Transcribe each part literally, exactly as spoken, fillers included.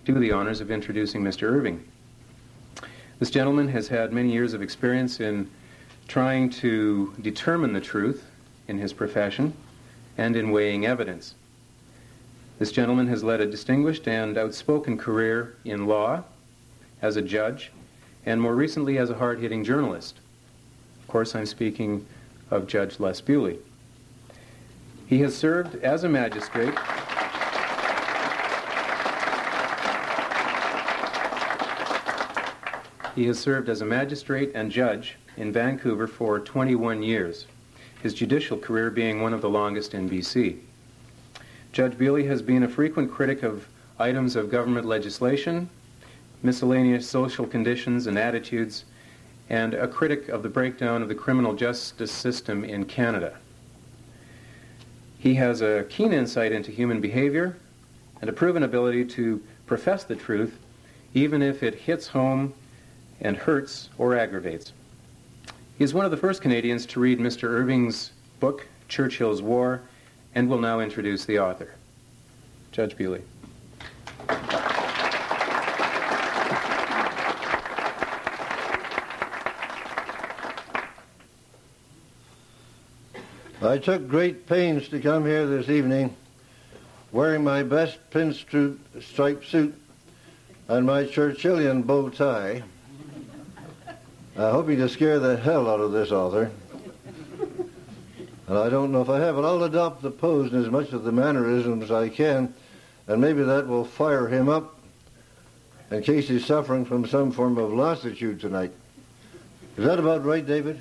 do the honors of introducing Mister Irving. This gentleman has had many years of experience in trying to determine the truth in his profession and in weighing evidence. This gentleman has led a distinguished and outspoken career in law, as a judge, and more recently as a hard-hitting journalist. Of course, I'm speaking of Judge Les Bewley. He has served as a magistrate He has served as a magistrate and judge in Vancouver for twenty-one years, his judicial career being one of the longest in B C. Judge Bewley has been a frequent critic of items of government legislation, miscellaneous social conditions and attitudes, and a critic of the breakdown of the criminal justice system in Canada. He has a keen insight into human behavior and a proven ability to profess the truth, even if it hits home and hurts or aggravates. He is one of the first Canadians to read Mister Irving's book, Churchill's War, and will now introduce the author. Judge Bewley. I took great pains to come here this evening wearing my best pinstripe suit and my Churchillian bow tie, uh, hoping to scare the hell out of this author. And I don't know if I have, but I'll adopt the pose and as much of the mannerisms as I can, and maybe that will fire him up in case he's suffering from some form of lassitude tonight. Is that about right, David?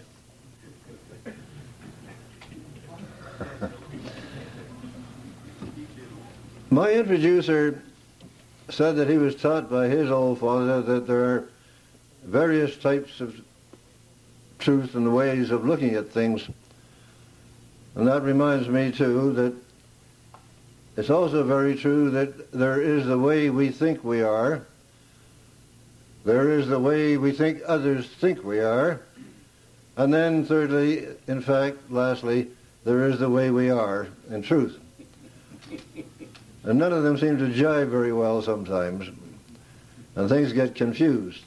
My introducer said that he was taught by his old father that there are various types of truth and ways of looking at things. And that reminds me, too, that it's also very true that there is the way we think we are, there is the way we think others think we are, and then thirdly, in fact, lastly, there is the way we are in truth. And none of them seem to jive very well sometimes, and things get confused.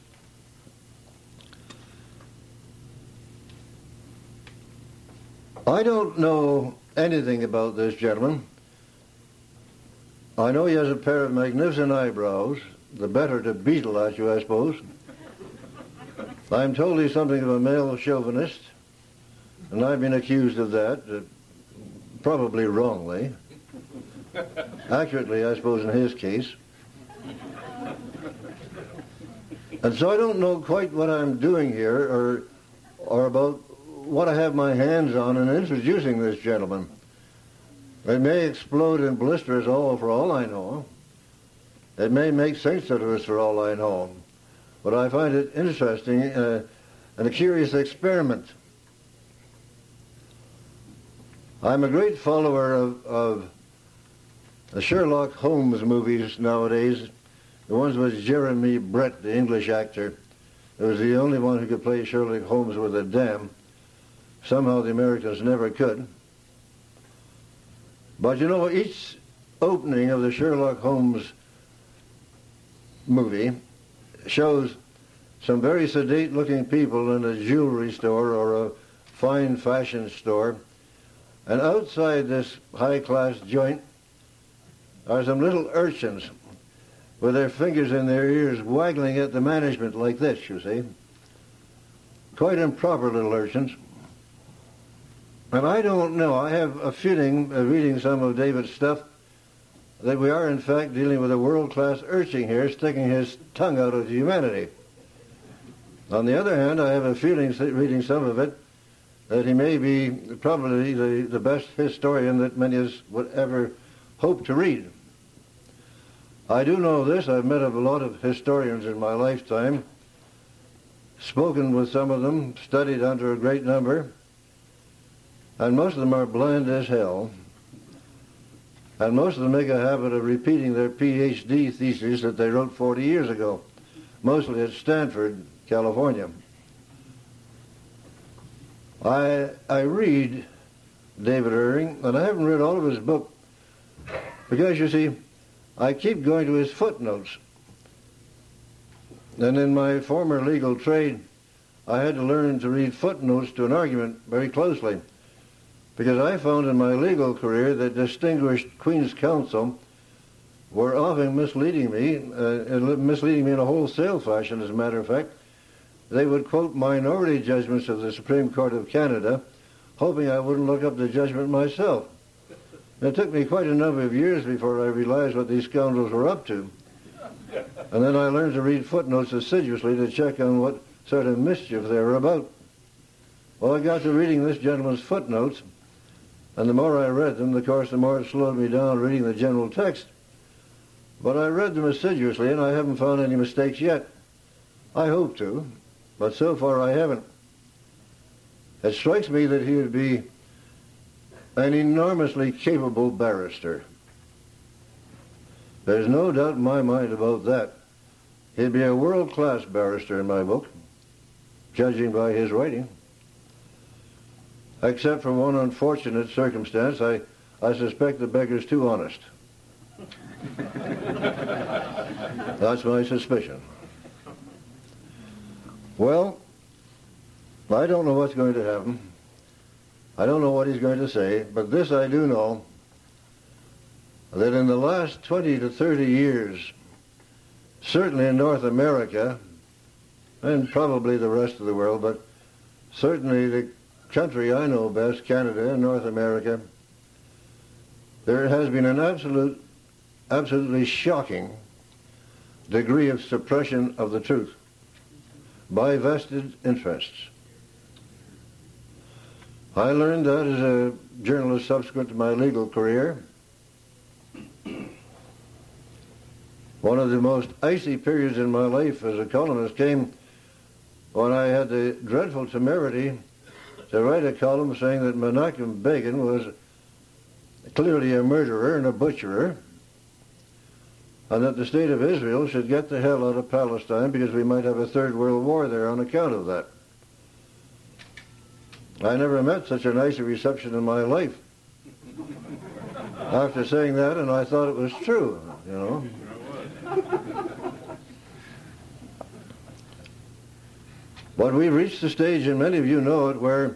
I don't know anything about this gentleman. I know he has a pair of magnificent eyebrows, the better to beetle at you, I suppose. I'm told he's something of a male chauvinist, and I've been accused of that, uh, probably wrongly. Accurately, I suppose, in his case. And so I don't know quite what I'm doing here or, or about what I have my hands on in introducing this gentleman. It may explode in blisters all for all I know. It may make sense out of us for all I know. But I find it interesting uh, and a curious experiment. I'm a great follower of, of the Sherlock Holmes movies nowadays. The ones with Jeremy Brett, the English actor. It was the only one who could play Sherlock Holmes with a damn. Somehow the Americans never could. But you know, each opening of the Sherlock Holmes movie shows some very sedate-looking people in a jewelry store or a fine fashion store. And outside this high-class joint are some little urchins with their fingers in their ears waggling at the management like this, you see. Quite improper little urchins. And I don't know, I have a feeling, uh, reading some of David's stuff, that we are in fact dealing with a world-class urchin here sticking his tongue out at humanity. On the other hand, I have a feeling, reading some of it, that he may be probably the, the best historian that many of us would ever hope to read. I do know this, I've met a lot of historians in my lifetime, spoken with some of them, studied under a great number, and most of them are bland as hell, and most of them make a habit of repeating their P H D thesis that they wrote forty years ago, mostly at Stanford, California. I, I read David Irving, and I haven't read all of his book, because, you see, I keep going to his footnotes. And in my former legal trade, I had to learn to read footnotes to an argument very closely, because I found in my legal career that distinguished Queen's Counsel were often misleading me, uh, misleading me in a wholesale fashion, as a matter of fact. They would quote minority judgments of the Supreme Court of Canada, hoping I wouldn't look up the judgment myself. It took me quite a number of years before I realized what these scoundrels were up to. And then I learned to read footnotes assiduously to check on what sort of mischief they were about. Well, I got to reading this gentleman's footnotes, and the more I read them, of course, the more it slowed me down reading the general text. But I read them assiduously, and I haven't found any mistakes yet. I hope to, but so far I haven't. It strikes me that he would be an enormously capable barrister. There's no doubt in my mind about that. He'd be a world-class barrister in my book, judging by his writing. Except for one unfortunate circumstance, I, I suspect the beggar's too honest. That's my suspicion. Well, I don't know what's going to happen. I don't know what he's going to say, but this I do know, that in the last twenty to thirty years, certainly in North America, and probably the rest of the world, but certainly the country I know best, Canada and North America, there has been an absolute, absolutely shocking degree of suppression of the truth by vested interests. I learned that as a journalist subsequent to my legal career. One of the most icy periods in my life as a columnist came when I had the dreadful temerity to write a column saying that Menachem Begin was clearly a murderer and a butcherer, and that the state of Israel should get the hell out of Palestine because we might have a third world war there on account of that. I never met such a nice reception in my life after saying that, and I thought it was true, you know. But we reached the stage, and many of you know it, where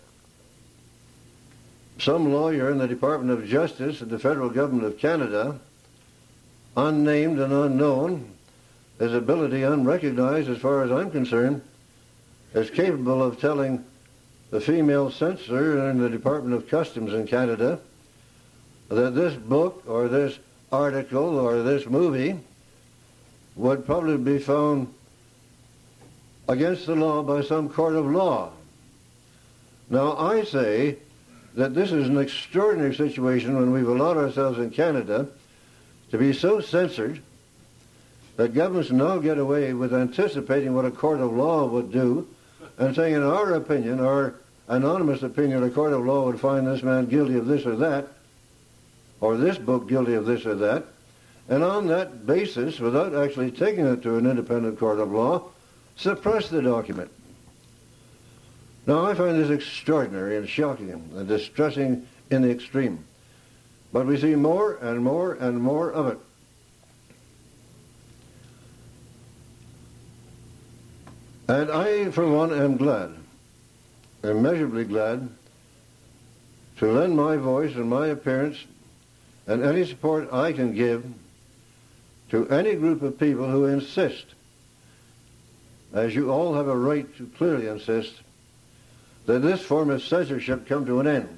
some lawyer in the Department of Justice of the Federal Government of Canada, unnamed and unknown, his ability unrecognized as far as I'm concerned, is capable of telling the female censor in the Department of Customs in Canada that this book or this article or this movie would probably be found against the law by some court of law. Now, I say that this is an extraordinary situation when we've allowed ourselves in Canada to be so censored that governments now get away with anticipating what a court of law would do and saying, in our opinion, our anonymous opinion, a court of law would find this man guilty of this or that, or this book guilty of this or that, and on that basis, without actually taking it to an independent court of law, suppress the document. Now, I find this extraordinary and shocking and distressing in the extreme. But we see more and more and more of it. And I, for one, am glad, immeasurably glad, to lend my voice and my appearance and any support I can give to any group of people who insist, as you all have a right to clearly insist, that this form of censorship come to an end.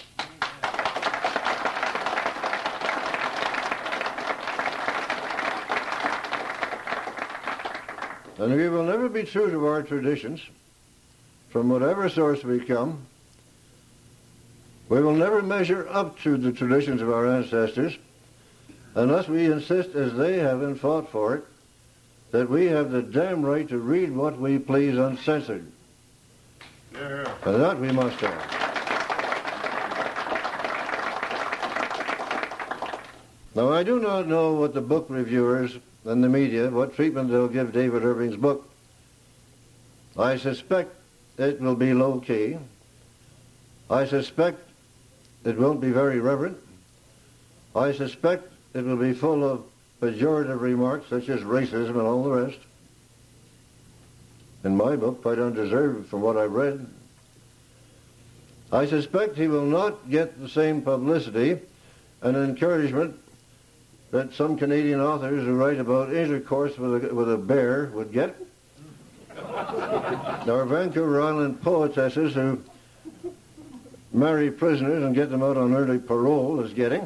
And we will never be true to our traditions, from whatever source we come. We will never measure up to the traditions of our ancestors unless we insist, as they have and fought for it, that we have the damn right to read what we please uncensored. Yeah. And that we must have. Now, I do not know what the book reviewers and the media, what treatment they'll give David Irving's book. I suspect it will be low-key. I suspect it won't be very reverent. I suspect it will be full of pejorative remarks such as racism and all the rest. in my book, quite undeserved from what I've read. I suspect he will not get the same publicity and encouragement that some Canadian authors who write about intercourse with a, with a bear would get. Our Vancouver Island poetesses who marry prisoners and get them out on early parole is getting.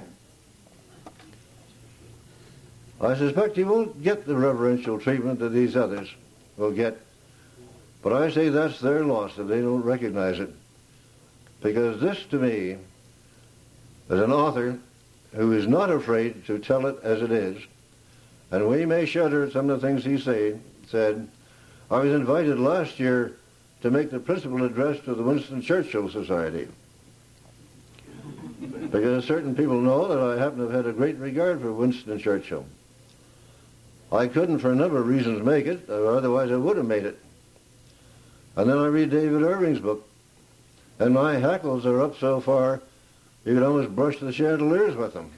I suspect he won't get the reverential treatment that these others will get. But I say that's their loss if they don't recognize it. Because this, to me, is an author who is not afraid to tell it as it is. And we may shudder at some of the things he say, said. I was invited last year to make the principal address to the Winston Churchill Society. Because certain people know that I happen to have had a great regard for Winston Churchill. I couldn't, for a number of reasons, make it, or otherwise I would have made it. And then I read David Irving's book, and my hackles are up so far you could almost brush the chandeliers with them.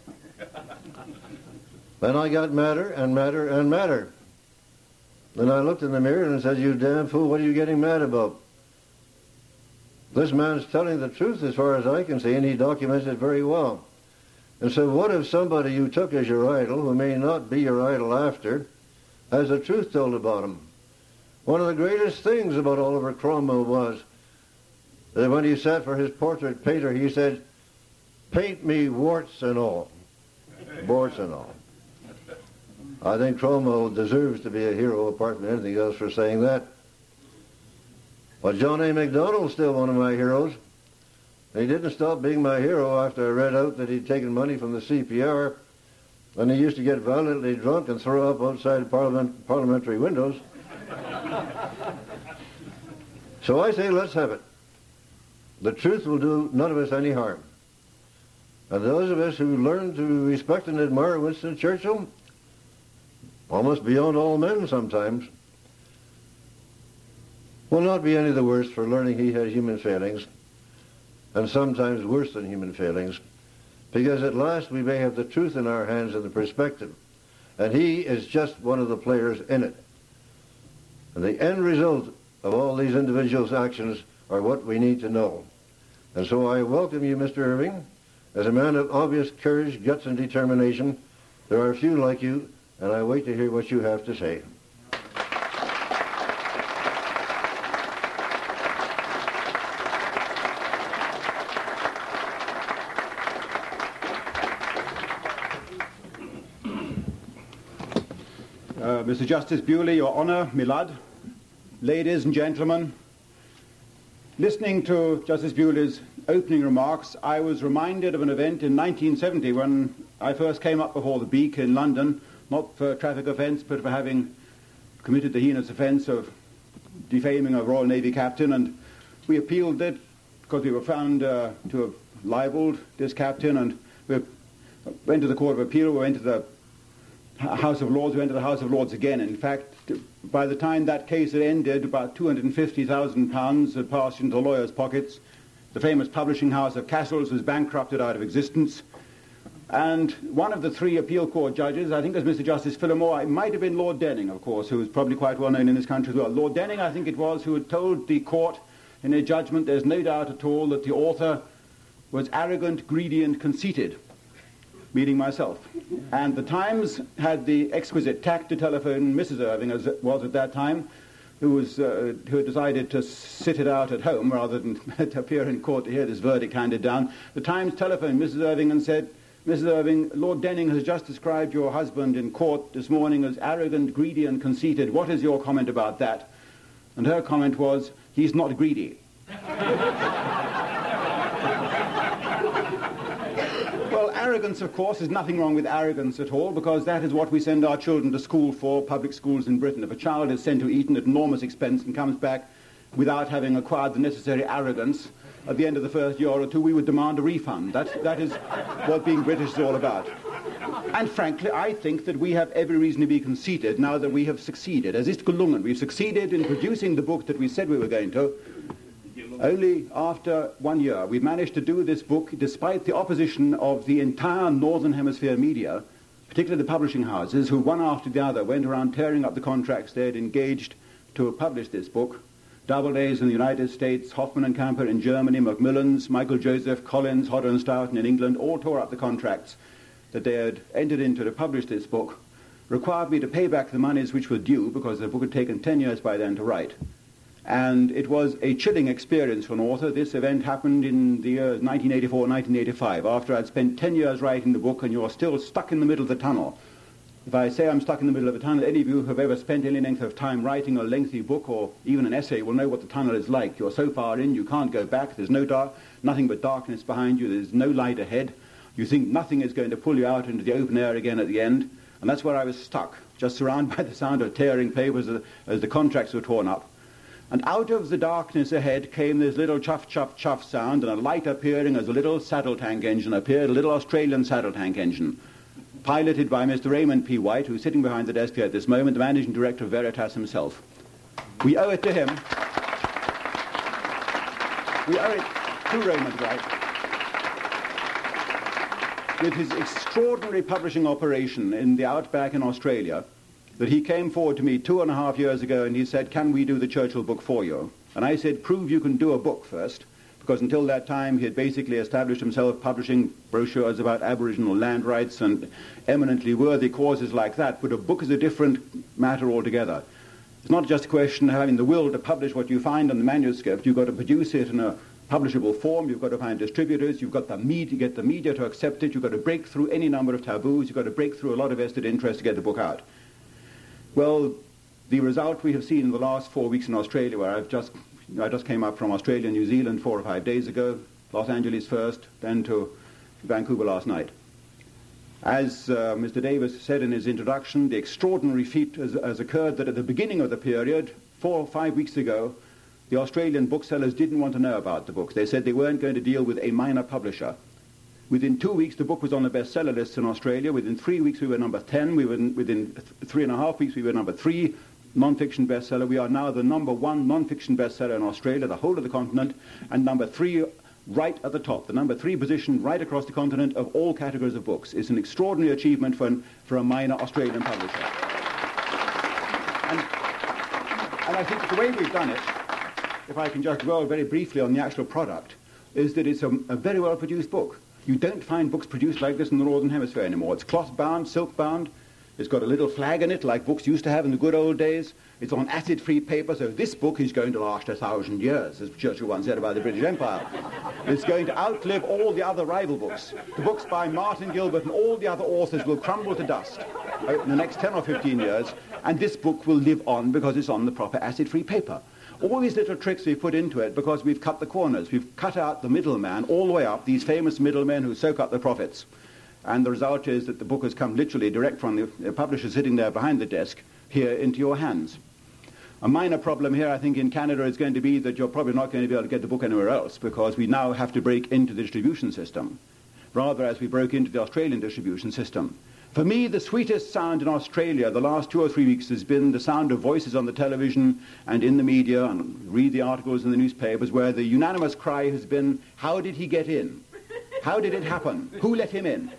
Then I got madder and madder and madder. Then I looked in the mirror and said, you damn fool, what are you getting mad about? This man's telling the truth as far as I can see, and he documents it very well. And so what if somebody you took as your idol, who may not be your idol after, has the truth told about him? One of the greatest things about Oliver Cromwell was that when he sat for his portrait painter, he said, paint me warts and all. Warts and all. I think Cromwell deserves to be a hero apart from anything else for saying that. But John A. Macdonald's still one of my heroes. He didn't stop being my hero after I read out that he'd taken money from the C P R, and he used to get violently drunk and throw up outside parliament, parliamentary windows. So I say, let's have it. The truth will do none of us any harm. And those of us who learn to respect and admire Winston Churchill, almost beyond all men sometimes, will not be any the worse for learning he had human failings, and sometimes worse than human failings, because at last we may have the truth in our hands and the perspective, and he is just one of the players in it. And the end result of all these individuals' actions are what we need to know. And so I welcome you, Mister Irving, as a man of obvious courage, guts, and determination. There are few like you, and I wait to hear what you have to say. Uh, Mister Justice Bewley, Your Honour, Milad, ladies and gentlemen, listening to Justice Bewley's opening remarks, I was reminded of an event in nineteen seventy when I first came up before the Beak in London, not for traffic offence, but for having committed the heinous offence of defaming a Royal Navy captain, and we appealed it because we were found uh, to have libelled this captain, and we went to the Court of Appeal, we went to the House of Lords, we went to the House of Lords again. In fact, by the time that case had ended, about two hundred fifty thousand pounds had passed into the lawyers' pockets. The famous publishing house of Cassels was bankrupted out of existence. And one of the three appeal court judges, I think it was Mister Justice Phillimore, it might have been Lord Denning, of course, who was probably quite well known in this country as well. Lord Denning, I think it was, who had told the court in a judgment there's no doubt at all that the author was arrogant, greedy, and conceited, meaning myself. And the Times had the exquisite tact to telephone Missus Irving, as it was at that time, who was uh, who had decided to sit it out at home rather than to appear in court to hear this verdict handed down. The Times telephoned Missus Irving and said, Missus Irving, Lord Denning has just described your husband in court this morning as arrogant, greedy, and conceited. What is your comment about that? And her comment was, he's not greedy. Well, arrogance, of course, there's nothing wrong with arrogance at all, because that is what we send our children to school for, public schools in Britain. If a child is sent to Eton at enormous expense and comes back without having acquired the necessary arrogance, at the end of the first year or two, we would demand a refund. That, that is what being British is all about. And frankly, I think that we have every reason to be conceited now that we have succeeded. As ist gelungen, we've succeeded in producing the book that we said we were going to. Only after one year, we've managed to do this book despite the opposition of the entire Northern Hemisphere media, particularly the publishing houses, who one after the other went around tearing up the contracts they had engaged to publish this book. Doubleday's in the United States, Hoffman and Camper in Germany, Macmillan's, Michael Joseph, Collins, Hodder and Stoughton in England all tore up the contracts that they had entered into to publish this book, required me to pay back the monies which were due because the book had taken ten years by then to write. And it was a chilling experience for an author. This event happened in the years nineteen eighty-four, nineteen eighty-five, after I'd spent ten years writing the book, and you're still stuck in the middle of the tunnel. If I say I'm stuck in the middle of a tunnel, any of you who have ever spent any length of time writing a lengthy book or even an essay will know what the tunnel is like. You're so far in, you can't go back. There's no dark, nothing but darkness behind you. There's no light ahead. You think nothing is going to pull you out into the open air again at the end. And that's where I was stuck, just surrounded by the sound of tearing papers as, as the contracts were torn up. And out of the darkness ahead came this little chuff, chuff, chuff sound, and a light appearing as a little saddle tank engine appeared, a little Australian saddle tank engine, piloted by Mister Raymond P. White, who's sitting behind the desk here at this moment, the managing director of Veritas himself. We owe it to him. We owe it to Raymond White, with his extraordinary publishing operation in the outback in Australia, that he came forward to me two and a half years ago and he said, can we do the Churchill book for you? And I said, prove you can do a book first, because until that time he had basically established himself publishing brochures about Aboriginal land rights and eminently worthy causes like that, but a book is a different matter altogether. It's not just a question of having the will to publish what you find on the manuscript. You've got to produce it in a publishable form, you've got to find distributors, you've got the media, get the media to accept it, you've got to break through any number of taboos, you've got to break through a lot of vested interest to get the book out. Well, the result we have seen in the last four weeks in Australia, where I've just, I just came up from Australia and New Zealand four or five days ago, Los Angeles first, then to Vancouver last night. As uh, Mister Davis said in his introduction, the extraordinary feat has, has occurred that at the beginning of the period, four or five weeks ago, the Australian booksellers didn't want to know about the books. They said they weren't going to deal with a minor publisher. Within two weeks, the book was on the bestseller list in Australia. Within three weeks, we were number ten. We were in, within th three and a half weeks, we were number three non-fiction bestseller. We are now the number one non-fiction bestseller in Australia, the whole of the continent, and number three right at the top. The number three position right across the continent of all categories of books. It's an extraordinary achievement for, an, for a minor Australian publisher. And, and I think the way we've done it, if I can just dwell very briefly on the actual product, is that it's a, a very well-produced book. You don't find books produced like this in the Northern Hemisphere anymore. It's cloth-bound, silk-bound. It's got a little flag in it, like books used to have in the good old days. It's on acid-free paper, so this book is going to last a thousand years, as Churchill once said about the British Empire. It's going to outlive all the other rival books. The books by Martin Gilbert and all the other authors will crumble to dust in the next ten or fifteen years, and this book will live on because it's on the proper acid-free paper. All these little tricks we've put into it because we've cut the corners. We've cut out the middleman all the way up, these famous middlemen who soak up the profits. And the result is that the book has come literally direct from the, the publisher sitting there behind the desk here into your hands. A minor problem here, I think, in Canada is going to be that you're probably not going to be able to get the book anywhere else because we now have to break into the distribution system, rather as we broke into the Australian distribution system. For me, the sweetest sound in Australia the last two or three weeks has been the sound of voices on the television and in the media, and read the articles in the newspapers, where the unanimous cry has been, how did he get in? How did it happen? Who let him in?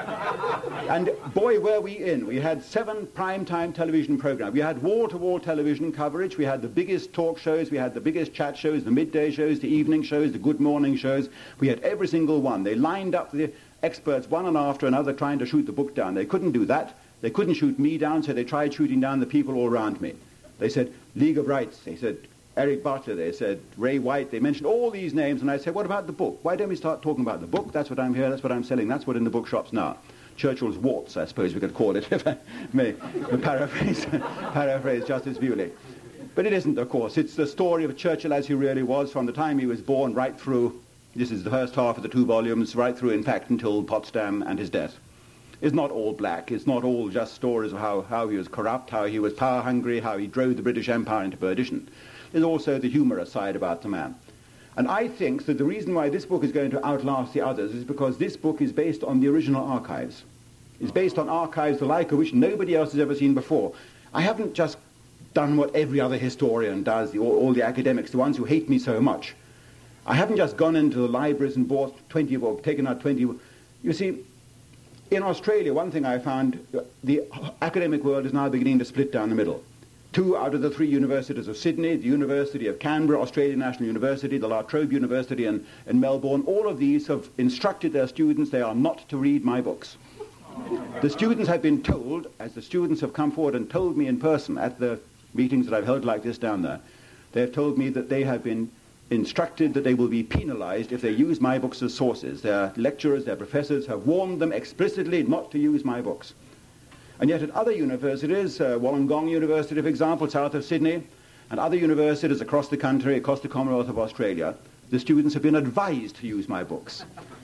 And boy, were we in. We had seven prime-time television programs. We had wall-to-wall television coverage. We had the biggest talk shows. We had the biggest chat shows, the midday shows, the evening shows, the good morning shows. We had every single one. They lined up the experts one and after another trying to shoot the book down. They couldn't do that. They couldn't shoot me down, so they tried shooting down the people all around me. They said, League of Rights. They said, Eric Butler. They said, Ray White. They mentioned all these names, and I said, what about the book? Why don't we start talking about the book? That's what I'm here, that's what I'm selling, that's what in the bookshops now. Churchill's warts, I suppose we could call it, if I may paraphrase, paraphrase Justice Bewley. But it isn't, of course. It's the story of Churchill as he really was from the time he was born right through. This is the first half of the two volumes, right through, in fact, until Potsdam and his death. It's not all black. It's not all just stories of how, how he was corrupt, how he was power-hungry, how he drove the British Empire into perdition. There's also the humorous side about the man. And I think that the reason why this book is going to outlast the others is because this book is based on the original archives. It's based on archives the like of which nobody else has ever seen before. I haven't just done what every other historian does, the, all, all the academics, the ones who hate me so much. I haven't just gone into the libraries and bought twenty, or taken out twenty. You see, in Australia, one thing I found, the academic world is now beginning to split down the middle. two out of the three universities of Sydney, the University of Canberra, Australian National University, the La Trobe University in, in Melbourne, all of these have instructed their students they are not to read my books. The students have been told, as the students have come forward and told me in person at the meetings that I've held like this down there, they have told me that they have been instructed that they will be penalized if they use my books as sources. Their lecturers, their professors have warned them explicitly not to use my books. And yet at other universities, uh, Wollongong University, for example, south of Sydney, and other universities across the country, across the Commonwealth of Australia, the students have been advised to use my books.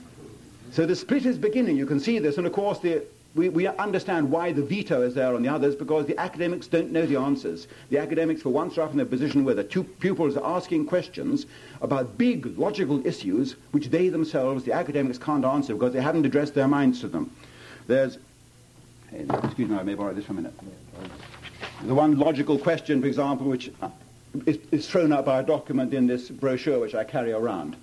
So the split is beginning. You can see this, and of course the, we, we understand why the veto is there on the others, because the academics don't know the answers. The academics, for once, are in a position where the two pupils are asking questions about big logical issues which they themselves, the academics, can't answer because they haven't addressed their minds to them. There's Excuse me, I may borrow this for a minute. The one logical question, for example, which is, is thrown up by a document in this brochure which I carry around.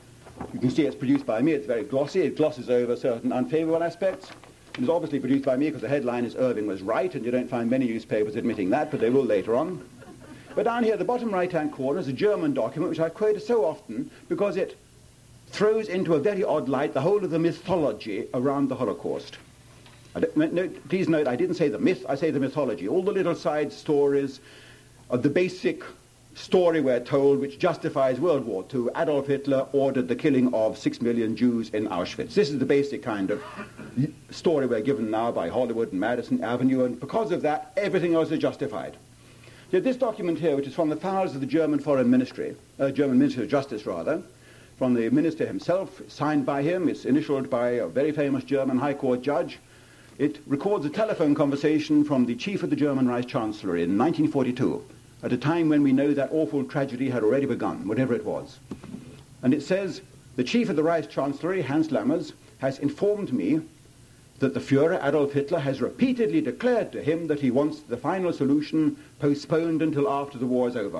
You can see it's produced by me. It's very glossy. It glosses over certain unfavorable aspects. It is obviously produced by me because the headline is Irving was right, and you don't find many newspapers admitting that, but they will later on. But down here, the bottom right-hand corner is a German document which I quote so often because it throws into a very odd light the whole of the mythology around the Holocaust. I don't, no, please note, I didn't say the myth, I say the mythology. All the little side stories of the basic story we're told which justifies World War Two. Adolf Hitler ordered the killing of six million Jews in Auschwitz. This is the basic kind of story we're given now by Hollywood and Madison Avenue, and because of that, everything else is justified. Yet this document here, which is from the files of the German Foreign Ministry, uh, German Ministry of Justice rather, from the minister himself, signed by him, it's initialed by a very famous German High Court judge. It records a telephone conversation from the chief of the German Reichs-Chancellor in nineteen forty-two, at a time when we know that awful tragedy had already begun, whatever it was. And it says, the chief of the Reichs-Chancellery, Hans Lammers, has informed me that the Führer, Adolf Hitler, has repeatedly declared to him that he wants the final solution postponed until after the war is over.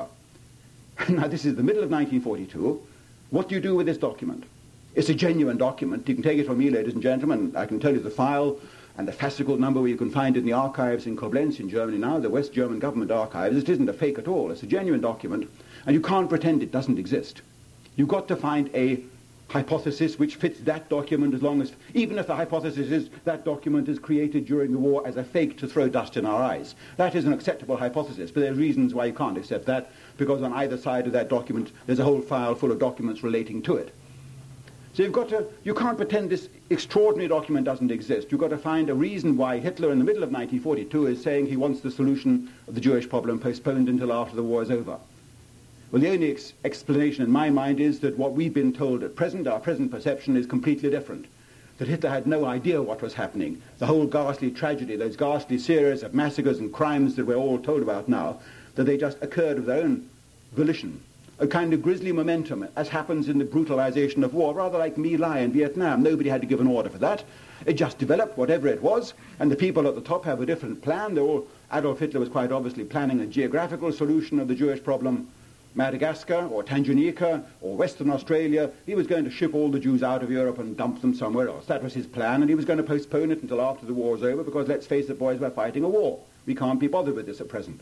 Now, this is the middle of nineteen forty-two. What do you do with this document? It's a genuine document. You can take it from me, ladies and gentlemen. I can tell you the file and the fascicle number where you can find it in the archives in Koblenz in Germany now, the West German government archives. It isn't a fake at all. It's a genuine document, and you can't pretend it doesn't exist. You've got to find a hypothesis which fits that document, as long as, even if the hypothesis is that document is created during the war as a fake to throw dust in our eyes. That is an acceptable hypothesis, but there are reasons why you can't accept that, because on either side of that document there's a whole file full of documents relating to it. So you've got to, you can't pretend this extraordinary document doesn't exist. You've got to find a reason why Hitler in the middle of nineteen forty-two is saying he wants the solution of the Jewish problem postponed until after the war is over. Well, the only ex- explanation in my mind is that what we've been told at present, our present perception, is completely different. That Hitler had no idea what was happening. The whole ghastly tragedy, those ghastly series of massacres and crimes that we're all told about now, that they just occurred of their own volition. A kind of grisly momentum, as happens in the brutalization of war, rather like My Lai in Vietnam. Nobody had to give an order for that. It just developed, whatever it was, and the people at the top have a different plan. They're all, Adolf Hitler was quite obviously planning a geographical solution of the Jewish problem. Madagascar, or Tanganyika, or Western Australia. He was going to ship all the Jews out of Europe and dump them somewhere else. That was his plan, and he was going to postpone it until after the war was over, because, let's face it, boys, we're fighting a war. We can't be bothered with this at present.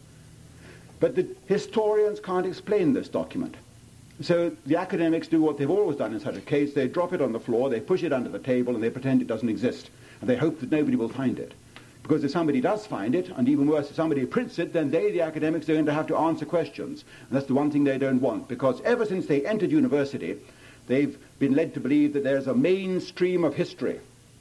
But the historians can't explain this document. So the academics do what they've always done in such a case. They drop it on the floor, they push it under the table, and they pretend it doesn't exist. And they hope that nobody will find it. Because if somebody does find it, and even worse, if somebody prints it, then they, the academics, are going to have to answer questions. And that's the one thing they don't want. Because ever since they entered university, they've been led to believe that there's a mainstream of history.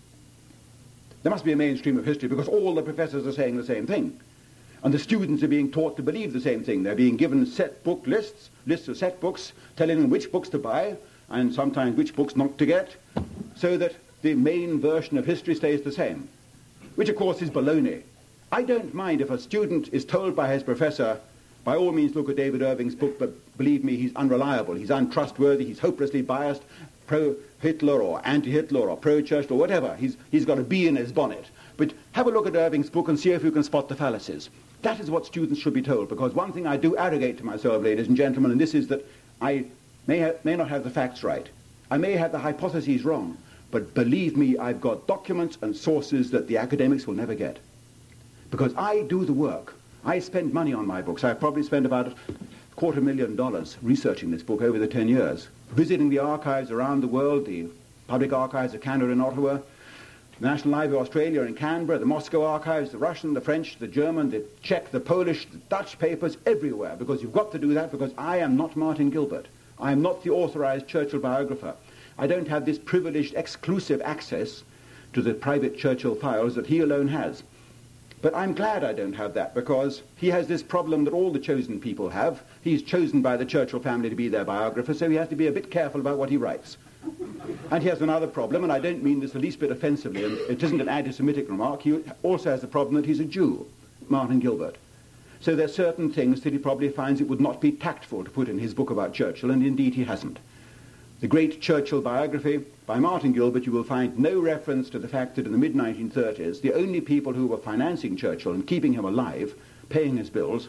There must be a mainstream of history because all the professors are saying the same thing. And the students are being taught to believe the same thing. They're being given set book lists, lists of set books, telling them which books to buy, and sometimes which books not to get, so that the main version of history stays the same, which of course is baloney. I don't mind if a student is told by his professor, by all means look at David Irving's book, but believe me, he's unreliable, he's untrustworthy, he's hopelessly biased, pro-Hitler or anti-Hitler or pro-Church or whatever. He's, he's got a bee in his bonnet. But have a look at Irving's book and see if you can spot the fallacies. That is what students should be told, because one thing I do arrogate to myself, ladies and gentlemen, and this is that I may, ha- may not have the facts right. I may have the hypotheses wrong, but believe me, I've got documents and sources that the academics will never get. Because I do the work I spend money on my books. I've probably spent about a quarter million dollars researching this book over the ten years, visiting the archives around the world, the Public Archives of Canada in Ottawa, the National Library of Australia in Canberra, the Moscow archives, the Russian, the French, the German, the Czech, the Polish, the Dutch papers, everywhere, because you've got to do that, because I am not Martin Gilbert. I am not the authorized Churchill biographer. I don't have this privileged, exclusive access to the private Churchill files that he alone has. But I'm glad I don't have that, because he has this problem that all the chosen people have. He's chosen by the Churchill family to be their biographer, so he has to be a bit careful about what he writes. And he has another problem, and I don't mean this the least bit offensively, and it isn't an anti-Semitic remark. He also has the problem that he's a Jew, Martin Gilbert. So there are certain things that he probably finds it would not be tactful to put in his book about Churchill, and indeed he hasn't. The great Churchill biography by Martin Gilbert, you will find no reference to the fact that in the mid nineteen thirties, the only people who were financing Churchill and keeping him alive, paying his bills,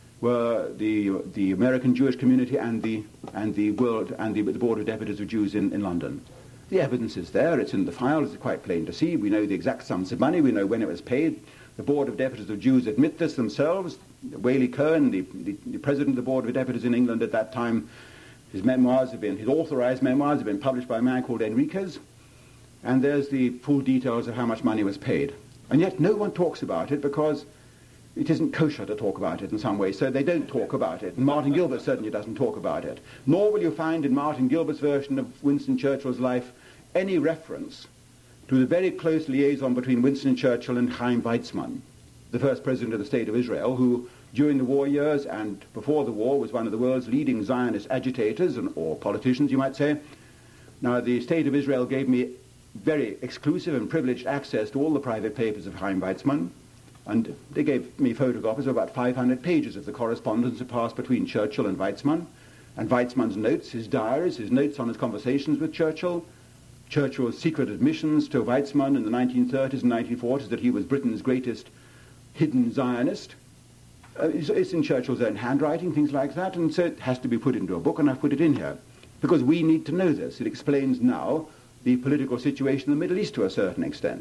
were the the American Jewish community and the and the world and the, the Board of Deputies of Jews in, in London. The evidence is there, it's in the files, it's quite plain to see. We know the exact sums of money, we know when it was paid. The Board of Deputies of Jews admit this themselves. Whaley Cohen, the, the, the president of the Board of Deputies in England at that time, his memoirs have been, his authorized memoirs have been published by a man called Enriquez, and there's the full details of how much money was paid. And yet no one talks about it because it isn't kosher to talk about it in some way, so they don't talk about it. And Martin Gilbert certainly doesn't talk about it. Nor will you find in Martin Gilbert's version of Winston Churchill's life any reference to the very close liaison between Winston Churchill and Chaim Weizmann, the first president of the State of Israel, who during the war years and before the war was one of the world's leading Zionist agitators, and, or politicians you might say. Now the State of Israel gave me very exclusive and privileged access to all the private papers of Chaim Weizmann, and they gave me photocopies of about five hundred pages of the correspondence that passed between Churchill and Weizmann, and Weizmann's notes, his diaries, his notes on his conversations with Churchill, Churchill's secret admissions to Weizmann in the nineteen thirties and nineteen forties that he was Britain's greatest hidden Zionist. Uh, it's, it's in Churchill's own handwriting, things like that, and so it has to be put into a book, and I've put it in here. Because we need to know this. It explains now the political situation in the Middle East to a certain extent.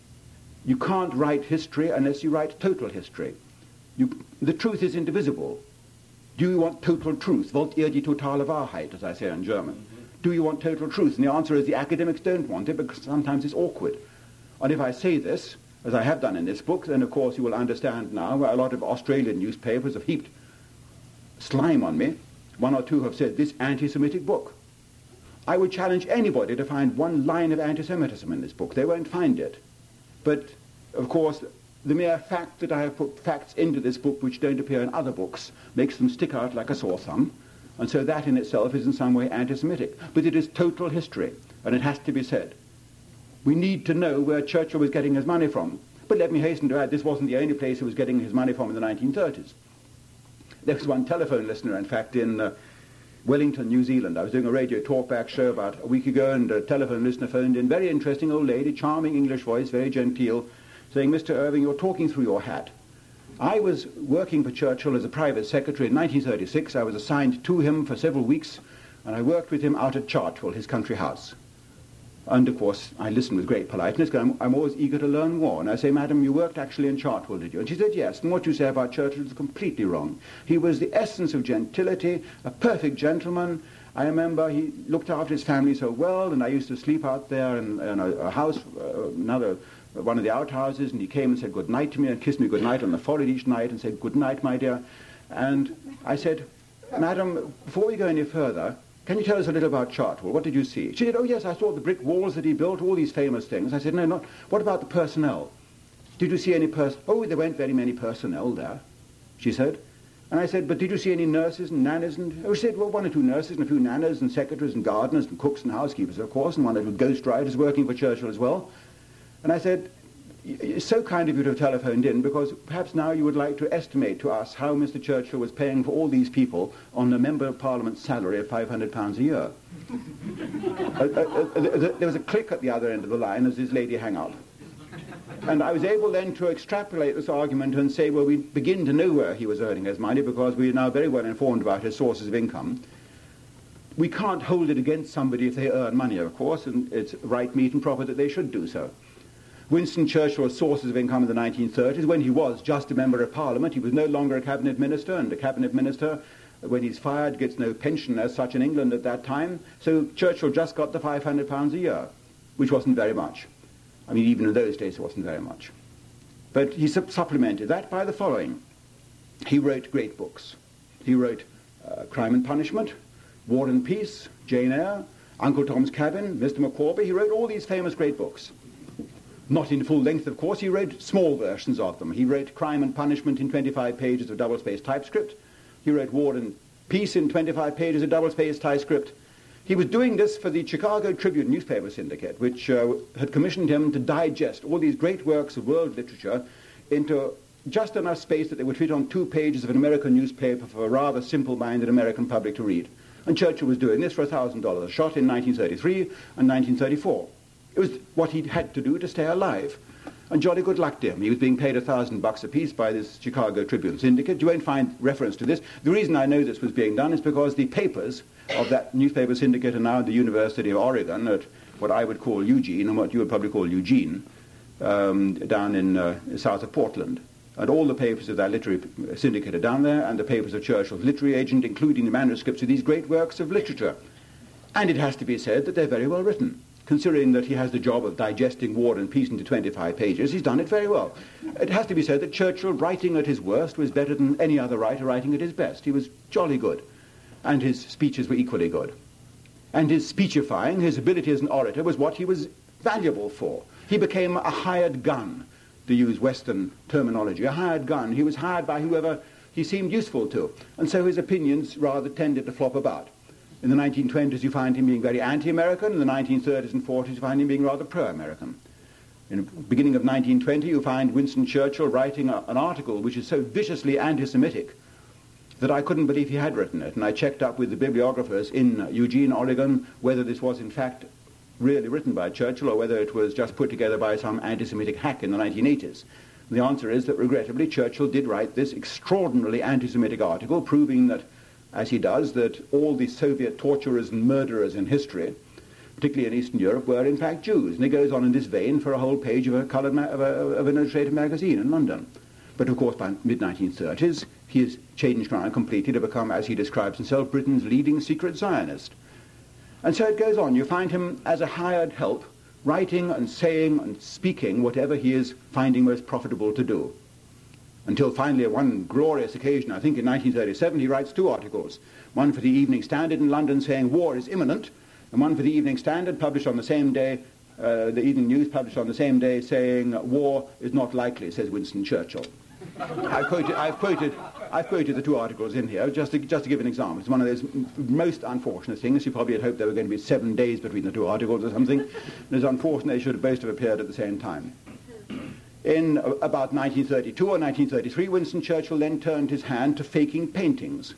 You can't write history unless you write total history. You, the truth is indivisible. Do you want total truth? Wollt ihr die totale Wahrheit, as I say in German. Mm-hmm. Do you want total truth? And the answer is the academics don't want it, because sometimes it's awkward. And if I say this, as I have done in this book, then of course you will understand now why a lot of Australian newspapers have heaped slime on me. One or two have said, this anti-Semitic book. I would challenge anybody to find one line of anti-Semitism in this book. They won't find it. But, of course, the mere fact that I have put facts into this book which don't appear in other books makes them stick out like a sore thumb, and so that in itself is in some way anti-Semitic. But it is total history, and it has to be said. We need to know where Churchill was getting his money from. But let me hasten to add, this wasn't the only place he was getting his money from in the nineteen thirties. There was one telephone listener, in fact, in uh, Wellington, New Zealand. I was doing a radio talkback show about a week ago, and a telephone listener phoned in, very interesting old lady, charming English voice, very genteel, saying, Mister Irving, you're talking through your hat. I was working for Churchill as a private secretary in nineteen thirty-six. I was assigned to him for several weeks, and I worked with him out at Chartwell, his country house. And, of course, I listened with great politeness, because I'm, I'm always eager to learn more. And I say, Madam, you worked actually in Chartwell, did you? And she said, yes. And what you say about Churchill is completely wrong. He was the essence of gentility, a perfect gentleman. I remember he looked after his family so well, and I used to sleep out there in, in a, a house, uh, another, one of the outhouses, and he came and said good night to me and kissed me good night on the forehead each night and said, good night, my dear. And I said, Madam, before we go any further, can you tell us a little about Chartwell? What did you see? She said, oh, yes, I saw the brick walls that he built, all these famous things. I said, no, not. What about the personnel? Did you see any pers... Oh, there weren't very many personnel there, she said. And I said, but did you see any nurses and nannies? And oh, she said, well, one or two nurses and a few nannies and secretaries and gardeners and cooks and housekeepers, of course, and one or two ghostwriters working for Churchill as well. And I said, it's so kind of you to have telephoned in, because perhaps now you would like to estimate to us how Mister Churchill was paying for all these people on a Member of Parliament's salary of five hundred pounds a year. uh, uh, uh, there was a click at the other end of the line as this lady hung up. And I was able then to extrapolate this argument and say, well, we begin to know where he was earning his money, because we are now very well informed about his sources of income. We can't hold it against somebody if they earn money, of course, and it's right, meet, and proper that they should do so. Winston Churchill's sources of income in the nineteen thirties, when he was just a member of Parliament, he was no longer a cabinet minister, and a cabinet minister, when he's fired, gets no pension as such in England at that time. So Churchill just got the five hundred pounds a year, which wasn't very much. I mean, even in those days, it wasn't very much. But he su- supplemented that by the following. He wrote great books. He wrote uh, Crime and Punishment, War and Peace, Jane Eyre, Uncle Tom's Cabin, Mister Micawber. He wrote all these famous great books. Not in full length, of course. He wrote small versions of them. He wrote Crime and Punishment in twenty-five pages of double-spaced typescript. He wrote War and Peace in twenty-five pages of double-spaced typescript. He was doing this for the Chicago Tribune newspaper syndicate, which uh, had commissioned him to digest all these great works of world literature into just enough space that they would fit on two pages of an American newspaper for a rather simple-minded American public to read. And Churchill was doing this for one thousand dollars a shot in nineteen thirty-three and nineteen thirty-four. It was what he'd had to do to stay alive. And jolly good luck to him. He was being paid a thousand bucks apiece by this Chicago Tribune syndicate. You won't find reference to this. The reason I know this was being done is because the papers of that newspaper syndicate are now at the University of Oregon at what I would call Eugene, and what you would probably call Eugene, um, down in uh, south of Portland. And all the papers of that literary syndicate are down there, and the papers of Churchill's literary agent, including the manuscripts of these great works of literature. And it has to be said that they're very well written. Considering that he has the job of digesting War and Peace into twenty-five pages, he's done it very well. It has to be said that Churchill, writing at his worst, was better than any other writer writing at his best. He was jolly good, and his speeches were equally good. And his speechifying, his ability as an orator, was what he was valuable for. He became a hired gun, to use Western terminology, a hired gun. He was hired by whoever he seemed useful to, and so his opinions rather tended to flop about. In the nineteen twenties, you find him being very anti-American. In the nineteen thirties and forties, you find him being rather pro-American. In the beginning of nineteen twenty, you find Winston Churchill writing a, an article which is so viciously anti-Semitic that I couldn't believe he had written it. And I checked up with the bibliographers in Eugene, Oregon, whether this was in fact really written by Churchill or whether it was just put together by some anti-Semitic hack in the nineteen eighties. And the answer is that, regrettably, Churchill did write this extraordinarily anti-Semitic article, proving that, as he does, that all the Soviet torturers and murderers in history, particularly in Eastern Europe, were in fact Jews. And he goes on in this vein for a whole page of a coloured ma- of, a, of an illustrated magazine in London. But of course, by mid nineteen thirties, he has changed around completely to become, as he describes himself, Britain's leading secret Zionist. And so it goes on. You find him as a hired help, writing and saying and speaking whatever he is finding most profitable to do. Until finally, on one glorious occasion, I think in nineteen thirty-seven, he writes two articles. One for the Evening Standard in London saying war is imminent, and one for the Evening Standard published on the same day, uh, the Evening News published on the same day saying war is not likely, says Winston Churchill. I've quoted, I've quoted, I've quoted the two articles in here just to, just to give an example. It's one of those m- most unfortunate things. You probably had hoped there were going to be seven days between the two articles or something. And it's unfortunate they should have both have appeared at the same time. In uh, about nineteen thirty-two or nineteen thirty-three, Winston Churchill then turned his hand to faking paintings.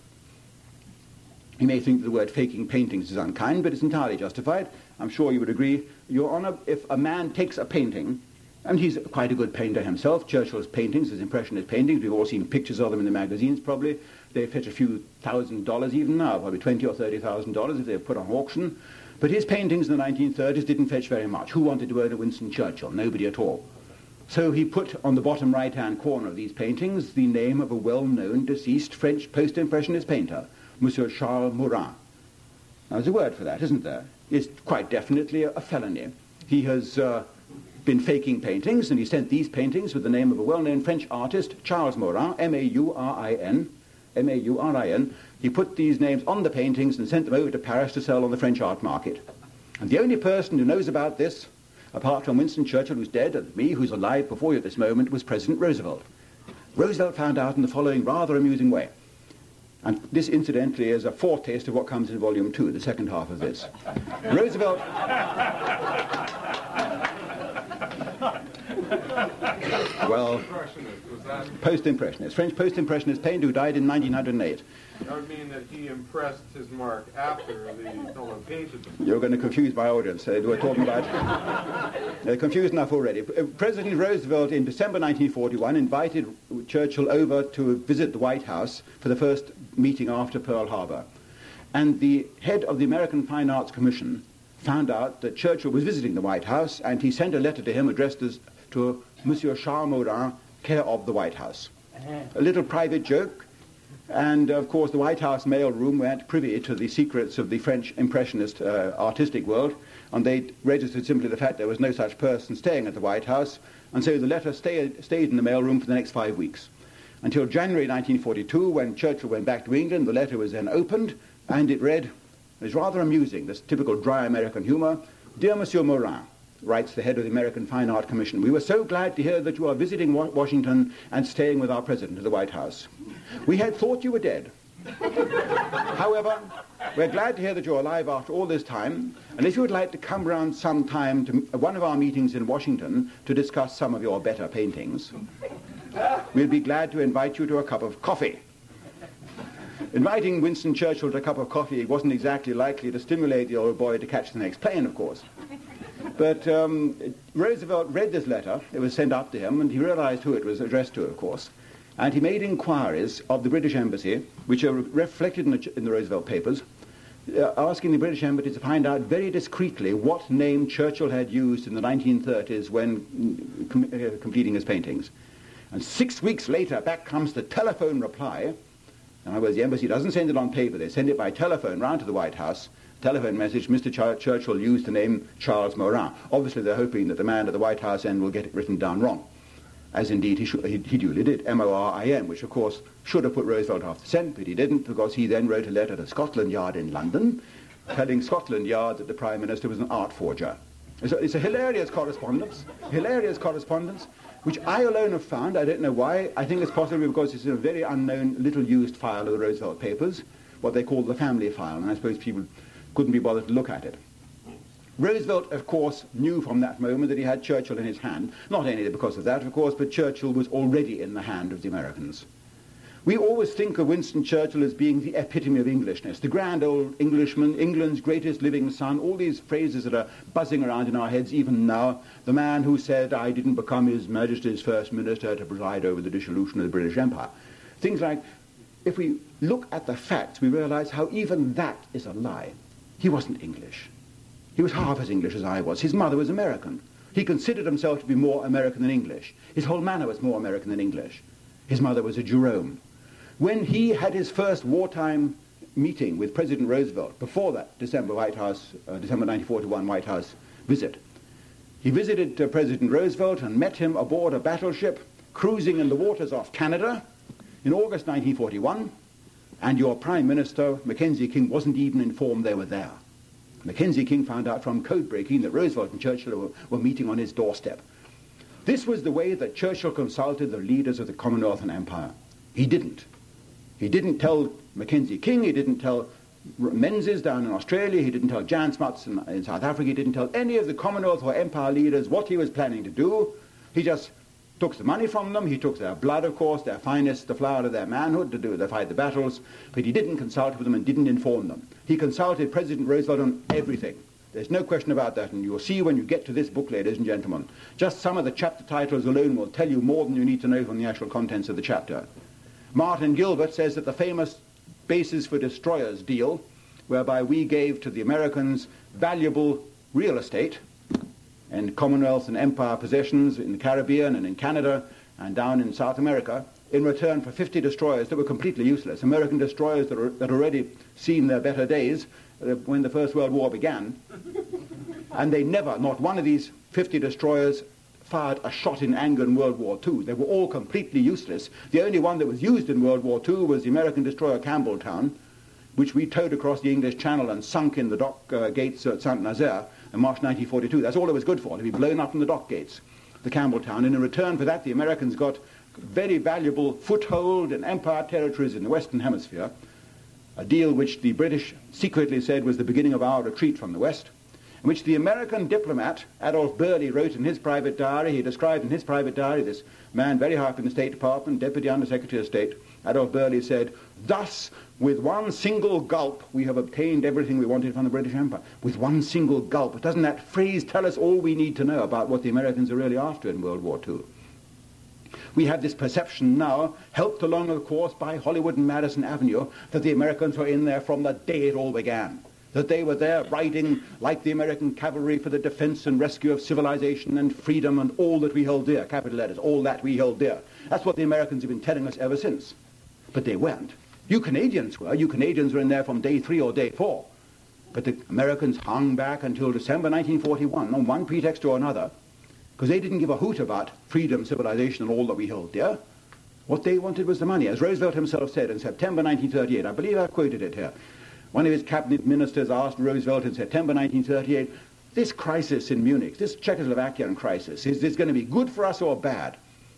You may think that the word faking paintings is unkind, but it's entirely justified. I'm sure you would agree, Your Honour, if a man takes a painting, and he's quite a good painter himself, Churchill's paintings, his impressionist paintings, we've all seen pictures of them in the magazines probably, they fetch a few thousand dollars even now, probably twenty or thirty thousand dollars if they're put on auction. But his paintings in the nineteen thirties didn't fetch very much. Who wanted to own a Winston Churchill? Nobody at all. So he put on the bottom right-hand corner of these paintings the name of a well-known deceased French post-impressionist painter, Monsieur Charles Morin. Now, there's a word for that, isn't there? It's quite definitely a, a felony. He has uh, been faking paintings, and he sent these paintings with the name of a well-known French artist, Charles Morin, M A U R I N, M A U R I N. He put these names on the paintings and sent them over to Paris to sell on the French art market. And the only person who knows about this, apart from Winston Churchill, who's dead, and me, who's alive before you at this moment, was President Roosevelt. Roosevelt found out in the following rather amusing way. And this, incidentally, is a foretaste of what comes in Volume two, the second half of this. Roosevelt... Well, post-impressionist. French post-impressionist painter who died in nineteen oh eight. That would mean that he impressed his mark after the someone painted them. You're going to confuse my audience. Uh, we're talking about... They're confused enough already. President Roosevelt, in December nineteen forty-one, invited Churchill over to visit the White House for the first meeting after Pearl Harbor. And the head of the American Fine Arts Commission found out that Churchill was visiting the White House, and he sent a letter to him addressed as, to Monsieur Charles Morin, care of the White House. A little private joke, and of course the White House mail room weren't privy to the secrets of the French Impressionist uh, artistic world, and they registered simply the fact there was no such person staying at the White House, and so the letter stayed, stayed in the mail room for the next five weeks. Until January nineteen forty-two, when Churchill went back to England, the letter was then opened, and it read, it was rather amusing, this typical dry American humour. Dear Monsieur Morin, writes the head of the American Fine Art Commission, we were so glad to hear that you are visiting Wa- Washington and staying with our president at the White House. We had thought you were dead. However, we're glad to hear that you're alive after all this time, and if you would like to come round sometime to one of our meetings in Washington to discuss some of your better paintings, we'll be glad to invite you to a cup of coffee. Inviting Winston Churchill to a cup of coffee wasn't exactly likely to stimulate the old boy to catch the next plane, of course. But um, Roosevelt read this letter. It was sent up to him, and he realized who it was addressed to, of course. And he made inquiries of the British Embassy, which are reflected in the, in the Roosevelt papers, uh, asking the British Embassy to find out very discreetly what name Churchill had used in the nineteen thirties when com- uh, completing his paintings. And six weeks later, back comes the telephone reply. In other words, the embassy doesn't send it on paper, they send it by telephone round to the White House. Telephone message, Mister Ch- Churchill used the name Charles Morin. Obviously they're hoping that the man at the White House end will get it written down wrong, as indeed he, should, he, he duly did, M O R I N, which of course should have put Roosevelt off the scent, but he didn't, because he then wrote a letter to Scotland Yard in London, telling Scotland Yard that the Prime Minister was an art forger. It's a, it's a hilarious correspondence, hilarious correspondence, which I alone have found. I don't know why. I think it's possibly because it's in a very unknown, little-used file of the Roosevelt papers, what they call the family file, and I suppose people couldn't be bothered to look at it. Roosevelt, of course, knew from that moment that he had Churchill in his hand, not only because of that, of course, but Churchill was already in the hand of the Americans. We always think of Winston Churchill as being the epitome of Englishness, the grand old Englishman, England's greatest living son, all these phrases that are buzzing around in our heads even now. The man who said, I didn't become His Majesty's first minister to preside over the dissolution of the British Empire. Things like, if we look at the facts, we realize how even that is a lie. He wasn't English. He was half as English as I was. His mother was American. He considered himself to be more American than English. His whole manner was more American than English. His mother was a Jerome. When he had his first wartime meeting with President Roosevelt, before that December White House, uh, December nineteen forty-one White House visit, he visited uh, President Roosevelt and met him aboard a battleship cruising in the waters off Canada in August nineteen forty-one, and your Prime Minister, Mackenzie King, wasn't even informed they were there. Mackenzie King found out from code breaking that Roosevelt and Churchill were, were meeting on his doorstep. This was the way that Churchill consulted the leaders of the Commonwealth and Empire. He didn't. He didn't tell Mackenzie King, he didn't tell Menzies down in Australia, he didn't tell Jan Smuts in, in South Africa, he didn't tell any of the Commonwealth or Empire leaders what he was planning to do. He just took the money from them, he took their blood, of course, their finest, the flower of their manhood to do to fight the battles, but he didn't consult with them and didn't inform them. He consulted President Roosevelt on everything. There's no question about that, and you'll see when you get to this book, ladies and gentlemen. Just some of the chapter titles alone will tell you more than you need to know from the actual contents of the chapter. Martin Gilbert says that the famous Bases for Destroyers deal, whereby we gave to the Americans valuable real estate and Commonwealth and Empire possessions in the Caribbean and in Canada and down in South America, in return for fifty destroyers that were completely useless, American destroyers that, are, that already seen their better days uh, when the First World War began. And they never, not one of these fifty destroyers, fired a shot in anger in World War Two. They were all completely useless. The only one that was used in World War Two was the American destroyer Campbelltown, which we towed across the English Channel and sunk in the dock uh, gates at Saint-Nazaire in March nineteen forty-two. That's all it was good for, to be blown up in the dock gates, the Campbelltown. And in return for that, the Americans got very valuable foothold in Empire territories in the Western Hemisphere, a deal which the British secretly said was the beginning of our retreat from the West, in which the American diplomat, Adolph Burley, wrote in his private diary, he described in his private diary, this man very high up in the State Department, Deputy Under-Secretary of State, Adolph Burley said, thus, with one single gulp, we have obtained everything we wanted from the British Empire. With one single gulp. Doesn't that phrase tell us all we need to know about what the Americans are really after in World War Two? We have this perception now, helped along, of course, by Hollywood and Madison Avenue, that the Americans were in there from the day it all began. that they were there riding like the American cavalry for the defense and rescue of civilization and freedom and all that we held dear, capital letters, all that we held dear. That's what the Americans have been telling us ever since. But they weren't. You Canadians were. You Canadians were in there from day three or day four. But the Americans hung back until December nineteen forty-one on one pretext or another, because they didn't give a hoot about freedom, civilization, and all that we held dear. What they wanted was the money. As Roosevelt himself said in September nineteen thirty-eight, I believe I've quoted it here, one of his cabinet ministers asked Roosevelt in September nineteen thirty-eight, this crisis in Munich, this Czechoslovakian crisis, is this going to be good for us or bad?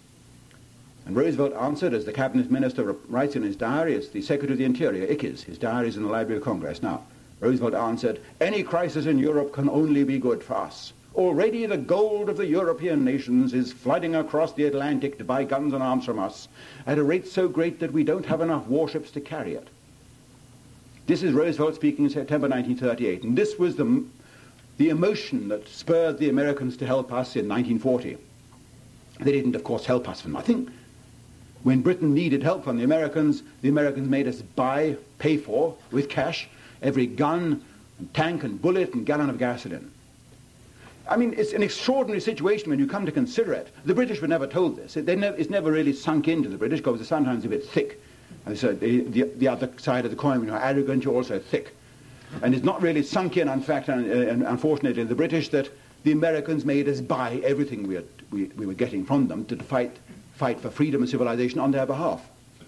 And Roosevelt answered, as the cabinet minister writes in his diary, it's the Secretary of the Interior, Ickes, his diary is in the Library of Congress now. Roosevelt answered, any crisis in Europe can only be good for us. Already the gold of the European nations is flooding across the Atlantic to buy guns and arms from us at a rate so great that we don't have enough warships to carry it. This is Roosevelt speaking in September nineteen thirty-eight, and this was the, the emotion that spurred the Americans to help us in nineteen forty. They didn't, of course, help us for nothing. When Britain needed help from the Americans, the Americans made us buy, pay for, with cash, every gun, and tank and bullet and gallon of gasoline. I mean, it's an extraordinary situation when you come to consider it. The British were never told this. It, they never, it's never really sunk into the British because they're sometimes a bit thick. And so the, the, the other side of the coin, when you're arrogant, you're also thick. And it's not really sunk in, in fact, and, and unfortunately, the British, that the Americans made us buy everything we, had, we, we were getting from them to fight, fight for freedom and civilization on their behalf.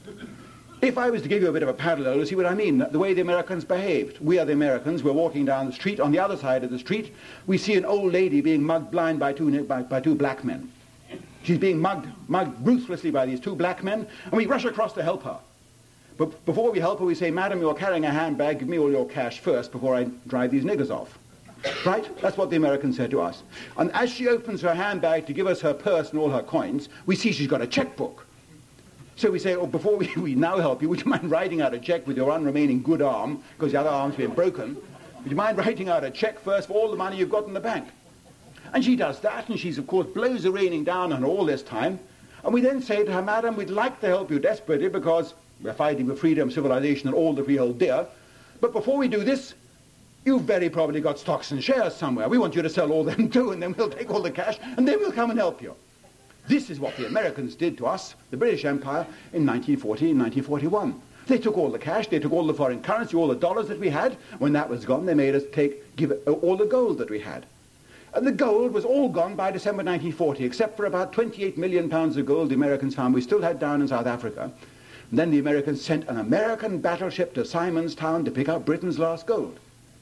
If I was to give you a bit of a parallel, you see what I mean, the way the Americans behaved. We are the Americans, we're walking down the street. On the other side of the street, we see an old lady being mugged blind by two, by, by two black men. She's being mugged, mugged ruthlessly by these two black men, and we rush across to help her. But before we help her, we say, madam, you're carrying a handbag, give me all your cash first before I drive these niggers off. Right? That's what the Americans said to us. And as she opens her handbag to give us her purse and all her coins, we see she's got a checkbook. So we say, oh, before we, we now help you, would you mind writing out a check with your unremaining good arm, because the other arm's been broken? Would you mind writing out a check first for all the money you've got in the bank? And she does that, and she's, of course, blows the raining down on her all this time. And we then say to her, madam, we'd like to help you desperately because we're fighting for freedom, civilization, and all that we hold dear. But before we do this, you've very probably got stocks and shares somewhere. We want you to sell all them too, and then we'll take all the cash, and then we'll come and help you. This is what the Americans did to us, the British Empire, in nineteen forty and nineteen forty-one. They took all the cash, they took all the foreign currency, all the dollars that we had. When that was gone, they made us take, give all the gold that we had. And the gold was all gone by December nineteen forty, except for about twenty-eight million pounds of gold the Americans found we still had down in South Africa. And then the Americans sent an American battleship to Simonstown to pick up Britain's last gold.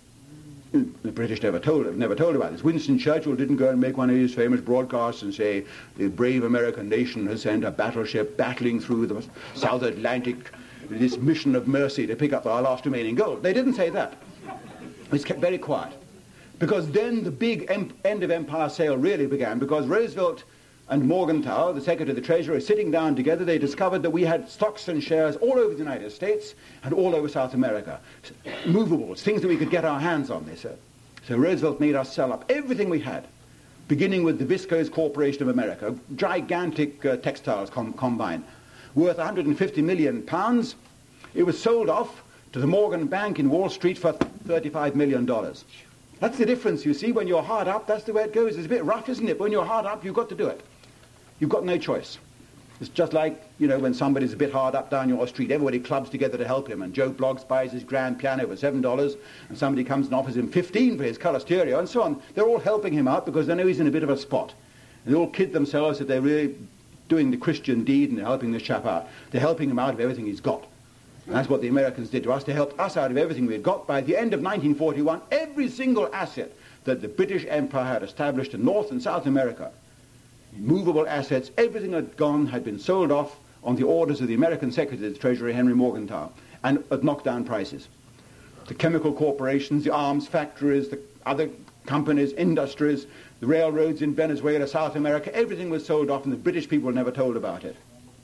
The British never told, never told about this. Winston Churchill didn't go and make one of his famous broadcasts and say, the brave American nation has sent a battleship battling through the South Atlantic, this mission of mercy to pick up our last remaining gold. They didn't say that. It was kept very quiet. Because then the big em- end of empire sale really began, because Roosevelt and Morgenthau, the Secretary of the Treasury, sitting down together, they discovered that we had stocks and shares all over the United States and all over South America. Movables, things that we could get our hands on, they said. So Roosevelt made us sell up everything we had, beginning with the Viscose Corporation of America, gigantic uh, textiles com- combine, worth one hundred fifty million pounds. It was sold off to the Morgan Bank in Wall Street for thirty-five million dollars. That's the difference, you see. When you're hard up, that's the way it goes. It's a bit rough, isn't it? When you're hard up, you've got to do it. You've got no choice. It's just like, you know, when somebody's a bit hard up down your street, everybody clubs together to help him, and Joe Bloggs buys his grand piano for seven dollars, and somebody comes and offers him fifteen for his colour stereo, and so on. They're all helping him out because they know he's in a bit of a spot. And they all kid themselves that they're really doing the Christian deed and they're helping this chap out. They're helping him out of everything he's got. And that's what the Americans did to us. They helped us out of everything we had got. By the end of nineteen forty-one, every single asset that the British Empire had established in North and South America, movable assets, everything had gone, had been sold off on the orders of the American Secretary of the Treasury, Henry Morgenthau, and at knockdown prices. The chemical corporations, the arms factories, the other companies, industries, the railroads in Venezuela, South America, everything was sold off, and the British people were never told about it.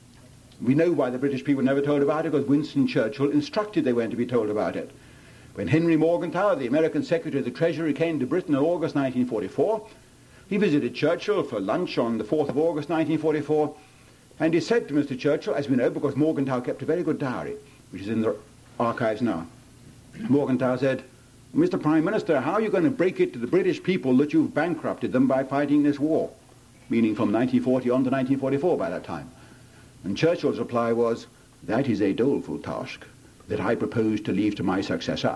We know why the British people were never told about it, because Winston Churchill instructed they weren't to be told about it. When Henry Morgenthau, the American Secretary of the Treasury, came to Britain in August nineteen forty-four, he visited Churchill for lunch on the fourth of August nineteen forty-four, and he said to Mister Churchill, as we know, because Morgenthau kept a very good diary, which is in the archives now, Morgenthau said, Mister Prime Minister, how are you going to break it to the British people that you've bankrupted them by fighting this war? Meaning from nineteen forty on to nineteen forty-four by that time. And Churchill's reply was, that is a doleful task that I propose to leave to my successor.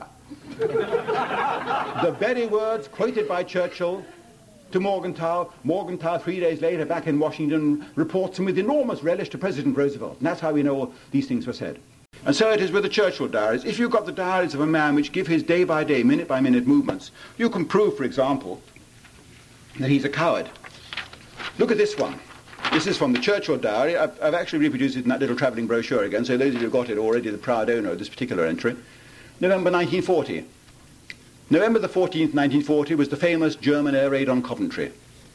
The very words quoted by Churchill to Morgenthau. Morgenthau, three days later, back in Washington, reports them with enormous relish to President Roosevelt. And that's how we know all these things were said. And so it is with the Churchill diaries. If you've got the diaries of a man which give his day-by-day, minute-by-minute movements, you can prove, for example, that he's a coward. Look at this one. This is from the Churchill diary. I've, I've actually reproduced it in that little travelling brochure again, so those of you who've got it already, the proud owner of this particular entry. November nineteen forty. November the fourteenth, nineteen forty, was the famous German air raid on Coventry.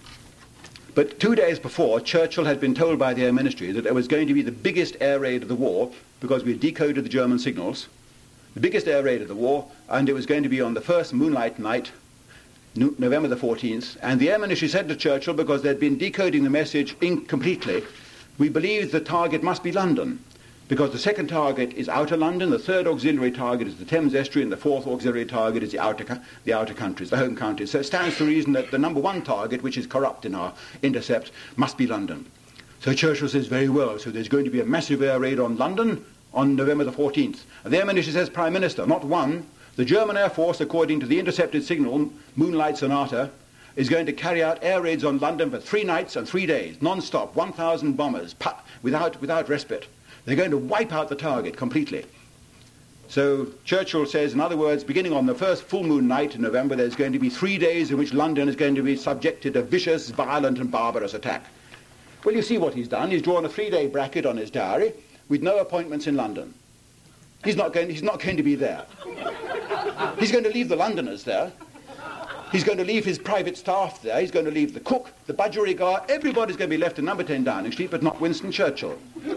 But two days before, Churchill had been told by the Air Ministry that there was going to be the biggest air raid of the war, because we had decoded the German signals, the biggest air raid of the war, and it was going to be on the first moonlight night, November the fourteenth, and the Air Ministry said to Churchill, because they'd been decoding the message incompletely, we believe the target must be London, because the second target is outer London, the third auxiliary target is the Thames Estuary, and the fourth auxiliary target is the outer, the outer countries, the home counties. So it stands to reason that the number one target, which is corrupt in our intercept, must be London. So Churchill says, very well, so there's going to be a massive air raid on London on November the fourteenth. And the Air Ministry says, Prime Minister, not one, the German Air Force, according to the intercepted signal, Moonlight Sonata, is going to carry out air raids on London for three nights and three days, non-stop, one thousand bombers, without, without respite. They're going to wipe out the target completely. So Churchill says, in other words, beginning on the first full moon night in November, there's going to be three days in which London is going to be subjected to vicious, violent and barbarous attack. Well, you see what he's done. He's drawn a three-day bracket on his diary with no appointments in London. He's not going, he's not going to be there. He's going to leave the Londoners there. He's going to leave his private staff there. He's going to leave the cook, the budgerigar. Everybody's going to be left in number ten Downing Street, but not Winston Churchill.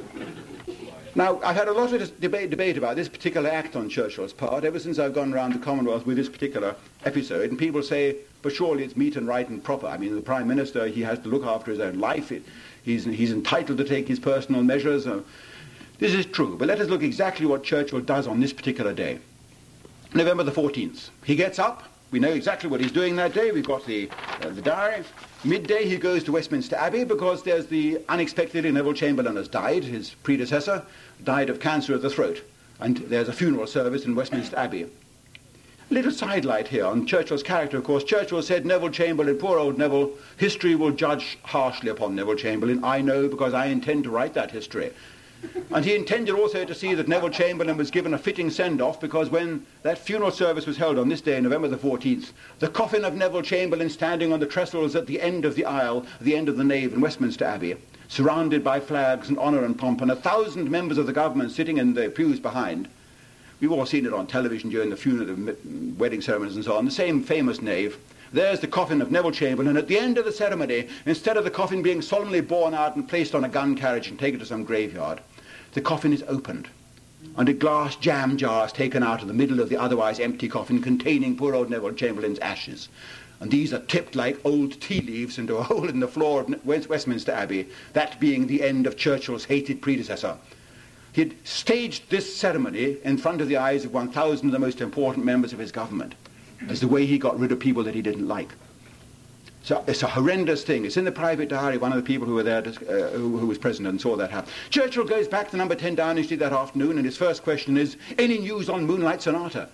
Now, I've had a lot of debate, debate about this particular act on Churchill's part ever since I've gone around the Commonwealth with this particular episode, and people say, but surely it's meet and right and proper. I mean, the Prime Minister, he has to look after his own life. It, he's, he's entitled to take his personal measures. Uh, this is true, but let us look exactly what Churchill does on this particular day. November the fourteenth. He gets up. We know exactly what he's doing that day. We've got the, uh, the diary. Midday he goes to Westminster Abbey because there's the unexpectedly Neville Chamberlain has died. His predecessor died of cancer of the throat. And there's a funeral service in Westminster Abbey. A little sidelight here on Churchill's character, of course. Churchill said, Neville Chamberlain, poor old Neville, history will judge harshly upon Neville Chamberlain. I know because I intend to write that history. And he intended also to see that Neville Chamberlain was given a fitting send-off, because when that funeral service was held on this day, November the fourteenth, the coffin of Neville Chamberlain standing on the trestles at the end of the aisle, the end of the nave in Westminster Abbey, surrounded by flags and honour and pomp, and a thousand members of the government sitting in the pews behind. We've all seen it on television during the funeral, the wedding ceremonies and so on, the same famous nave. There's the coffin of Neville Chamberlain. At the end of the ceremony, instead of the coffin being solemnly borne out and placed on a gun carriage and taken to some graveyard, the coffin is opened, and a glass jam jar is taken out of the middle of the otherwise empty coffin containing poor old Neville Chamberlain's ashes. And these are tipped like old tea leaves into a hole in the floor of Westminster Abbey, that being the end of Churchill's hated predecessor. He had staged this ceremony in front of the eyes of one thousand of the most important members of his government as the way he got rid of people that he didn't like. So it's a horrendous thing. It's in the private diary, one of the people who were there, to, uh, who, who was present and saw that happen. Churchill goes back to number ten Downing Street that afternoon, and his first question is, any news on Moonlight Sonata?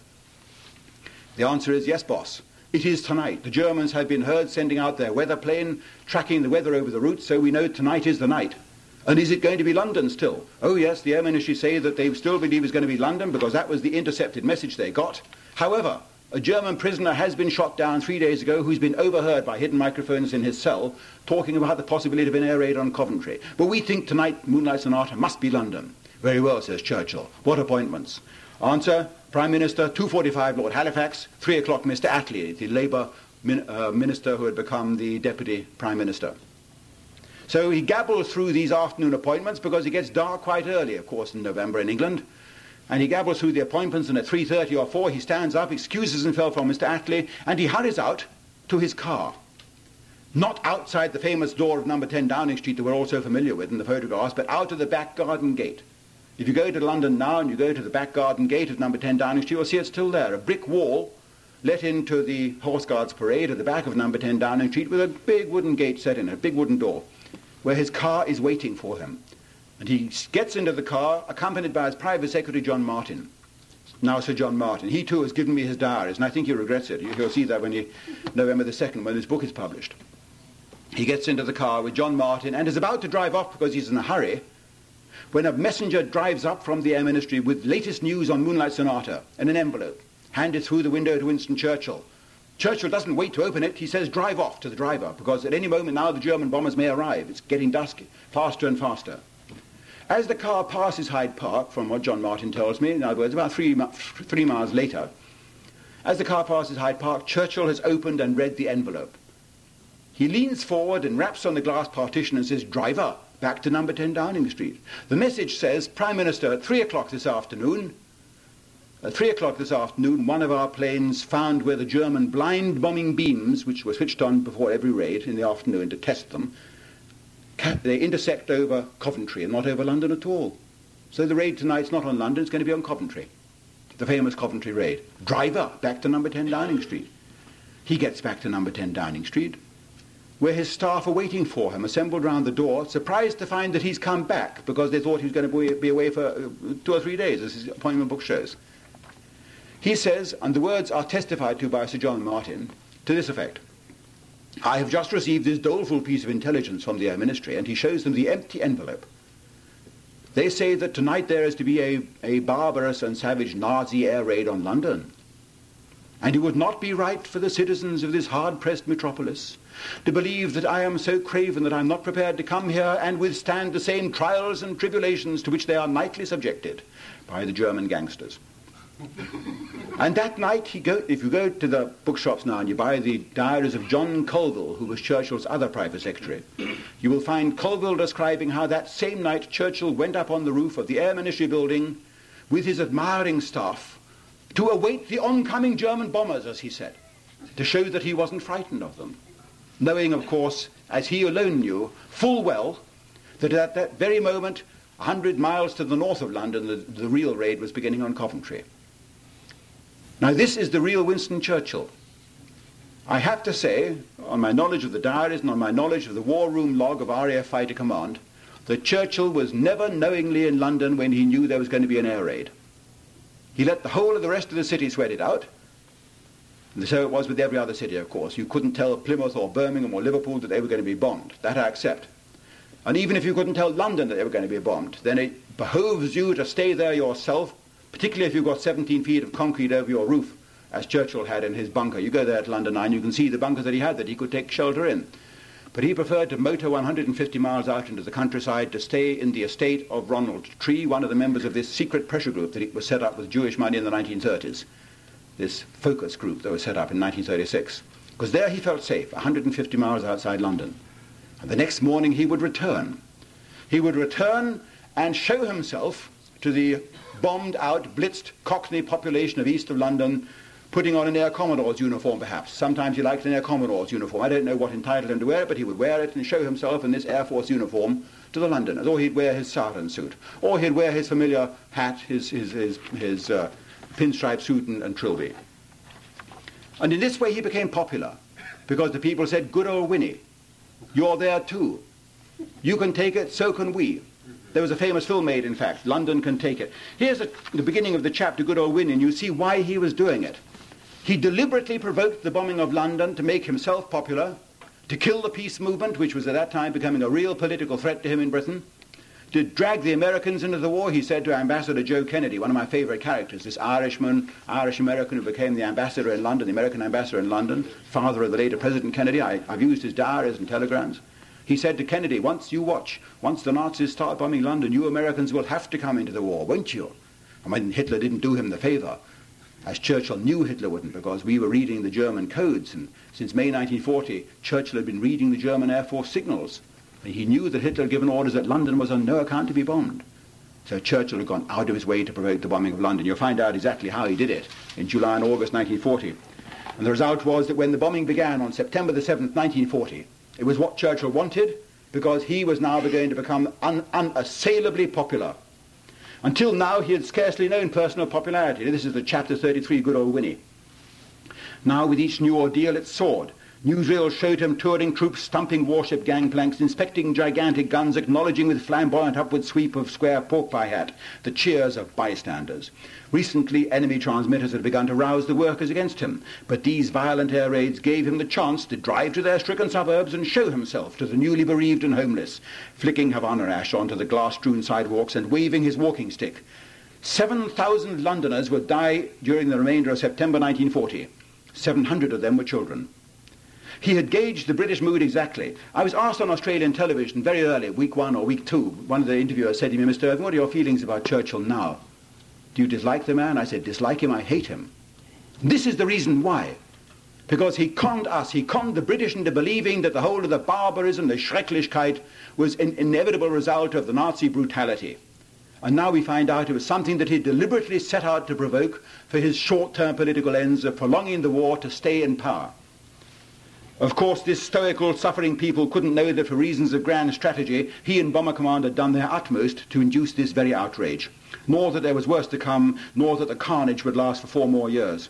The answer is, yes, boss. It is tonight. The Germans have been heard sending out their weather plane, tracking the weather over the route, so we know tonight is the night. And is it going to be London still? Oh, yes, the Air Ministry say that they still believe it's going to be London, because that was the intercepted message they got. However, a German prisoner has been shot down three days ago who's been overheard by hidden microphones in his cell talking about the possibility of an air raid on Coventry. But we think tonight Moonlight Sonata must be London. Very well, says Churchill. What appointments? Answer, Prime Minister, two forty-five Lord Halifax, three o'clock Mister Attlee, the Labour min- uh, minister who had become the Deputy Prime Minister. So he gabbles through these afternoon appointments because it gets dark quite early, of course, in November in England. And he gabbles through the appointments, and at three thirty or four he stands up, excuses himself from Mister Attlee, and he hurries out to his car. Not outside the famous door of number ten Downing Street that we're all so familiar with in the photographs, but out of the back garden gate. If you go to London now and you go to the back garden gate of number ten Downing Street, you'll see it's still there, a brick wall let into the Horse Guards parade at the back of number ten Downing Street with a big wooden gate set in it, a big wooden door, where his car is waiting for him. And he gets into the car, accompanied by his private secretary, John Martin. Now Sir John Martin. He too has given me his diaries, and I think he regrets it. You'll see that when he, November the second, when his book is published. He gets into the car with John Martin and is about to drive off because he's in a hurry, when a messenger drives up from the Air Ministry with latest news on Moonlight Sonata and an envelope, handed through the window to Winston Churchill. Churchill doesn't wait to open it. He says, drive off, to the driver, because at any moment now the German bombers may arrive. It's getting dusk, faster and faster. As the car passes Hyde Park, from what John Martin tells me, in other words, about three, three miles later, as the car passes Hyde Park, Churchill has opened and read the envelope. He leans forward and raps on the glass partition and says, driver, back to number ten Downing Street. The message says, Prime Minister, at three o'clock this afternoon, at three o'clock this afternoon, one of our planes found where the German blind bombing beams, which were switched on before every raid in the afternoon to test them, they intersect over Coventry and not over London at all. So the raid tonight's not on London, it's going to be on Coventry. The famous Coventry raid. Driver, back to number ten Downing Street. He gets back to number ten Downing Street, where his staff are waiting for him, assembled round the door, surprised to find that he's come back, because they thought he was going to be away for two or three days, as his appointment book shows. He says, and the words are testified to by Sir John Martin, to this effect: I have just received this doleful piece of intelligence from the Air Ministry, and he shows them the empty envelope. They say that tonight there is to be a, a barbarous and savage Nazi air raid on London. And it would not be right for the citizens of this hard-pressed metropolis to believe that I am so craven that I am not prepared to come here and withstand the same trials and tribulations to which they are nightly subjected by the German gangsters. And that night, he go, if you go to the bookshops now and you buy the diaries of John Colville, who was Churchill's other private secretary, you will find Colville describing how that same night Churchill went up on the roof of the Air Ministry building with his admiring staff to await the oncoming German bombers, as he said, to show that he wasn't frightened of them, knowing, of course, as he alone knew, full well, that at that very moment, a hundred miles to the north of London, the, the real raid was beginning on Coventry. Now, this is the real Winston Churchill. I have to say, on my knowledge of the diaries and on my knowledge of the war room log of R A F Fighter Command, that Churchill was never knowingly in London when he knew there was going to be an air raid. He let the whole of the rest of the city sweat it out. And so it was with every other city, of course. You couldn't tell Plymouth or Birmingham or Liverpool that they were going to be bombed. That I accept. And even if you couldn't tell London that they were going to be bombed, then it behoves you to stay there yourself, particularly if you've got seventeen feet of concrete over your roof, as Churchill had in his bunker. You go there at London Eye and you can see the bunker that he had that he could take shelter in. But he preferred to motor one hundred fifty miles out into the countryside to stay in the estate of Ronald Tree, one of the members of this secret pressure group that was set up with Jewish money in the nineteen thirties. This focus group that was set up in nineteen thirty-six. Because there he felt safe, one hundred fifty miles outside London. And the next morning he would return. He would return and show himself to the bombed-out, blitzed Cockney population of east of London, putting on an Air Commodore's uniform, perhaps. Sometimes he liked an Air Commodore's uniform. I don't know what entitled him to wear it, but he would wear it and show himself in this Air Force uniform to the Londoners. Or he'd wear his sergeant suit. Or he'd wear his familiar hat, his, his, his, his uh, pinstripe suit and, and trilby. And in this way he became popular, because the people said, good old Winnie, you're there too. You can take it, so can we. There was a famous film made, in fact, London Can Take It. Here's a, the beginning of the chapter, Good Old Winnie, and you see why he was doing it. He deliberately provoked the bombing of London to make himself popular, to kill the peace movement, which was at that time becoming a real political threat to him in Britain, to drag the Americans into the war. He said to Ambassador Joe Kennedy, one of my favorite characters, this Irishman, Irish-American who became the ambassador in London, the American ambassador in London, father of the later President Kennedy. I, I've used his diaries and telegrams. He said to Kennedy, once you watch, once the Nazis start bombing London, you Americans will have to come into the war, won't you? And when Hitler didn't do him the favor, as Churchill knew Hitler wouldn't, because we were reading the German codes, and since May nineteen forty, Churchill had been reading the German Air Force signals. And he knew that Hitler had given orders that London was on no account to be bombed. So Churchill had gone out of his way to provoke the bombing of London. You'll find out exactly how he did it in July and August nineteen forty. And the result was that when the bombing began on September the seventh, nineteen forty, it was what Churchill wanted, because he was now going to become un- unassailably popular. Until now, he had scarcely known personal popularity. This is the chapter thirty-three, Good Old Winnie. Now, with each new ordeal, it soared. Newsreels showed him touring troops, stumping warship gangplanks, inspecting gigantic guns, acknowledging with flamboyant upward sweep of square pork pie hat the cheers of bystanders. Recently, enemy transmitters had begun to rouse the workers against him, but these violent air raids gave him the chance to drive to their stricken suburbs and show himself to the newly bereaved and homeless, flicking Havana ash onto the glass-strewn sidewalks and waving his walking stick. Seven thousand Londoners would die during the remainder of September nineteen forty. Seven hundred of them were children. He had gauged the British mood exactly. I was asked on Australian television very early, week one or week two, one of the interviewers said to me, Mister Irving, what are your feelings about Churchill now? Do you dislike the man? I said, dislike him, I hate him. This is the reason why. Because he conned us, he conned the British into believing that the whole of the barbarism, the Schrecklichkeit, was an inevitable result of the Nazi brutality. And now we find out it was something that he deliberately set out to provoke for his short-term political ends of prolonging the war to stay in power. Of course, this stoical, suffering people couldn't know that for reasons of grand strategy, he and Bomber Command had done their utmost to induce this very outrage. Nor that there was worse to come, nor that the carnage would last for four more years.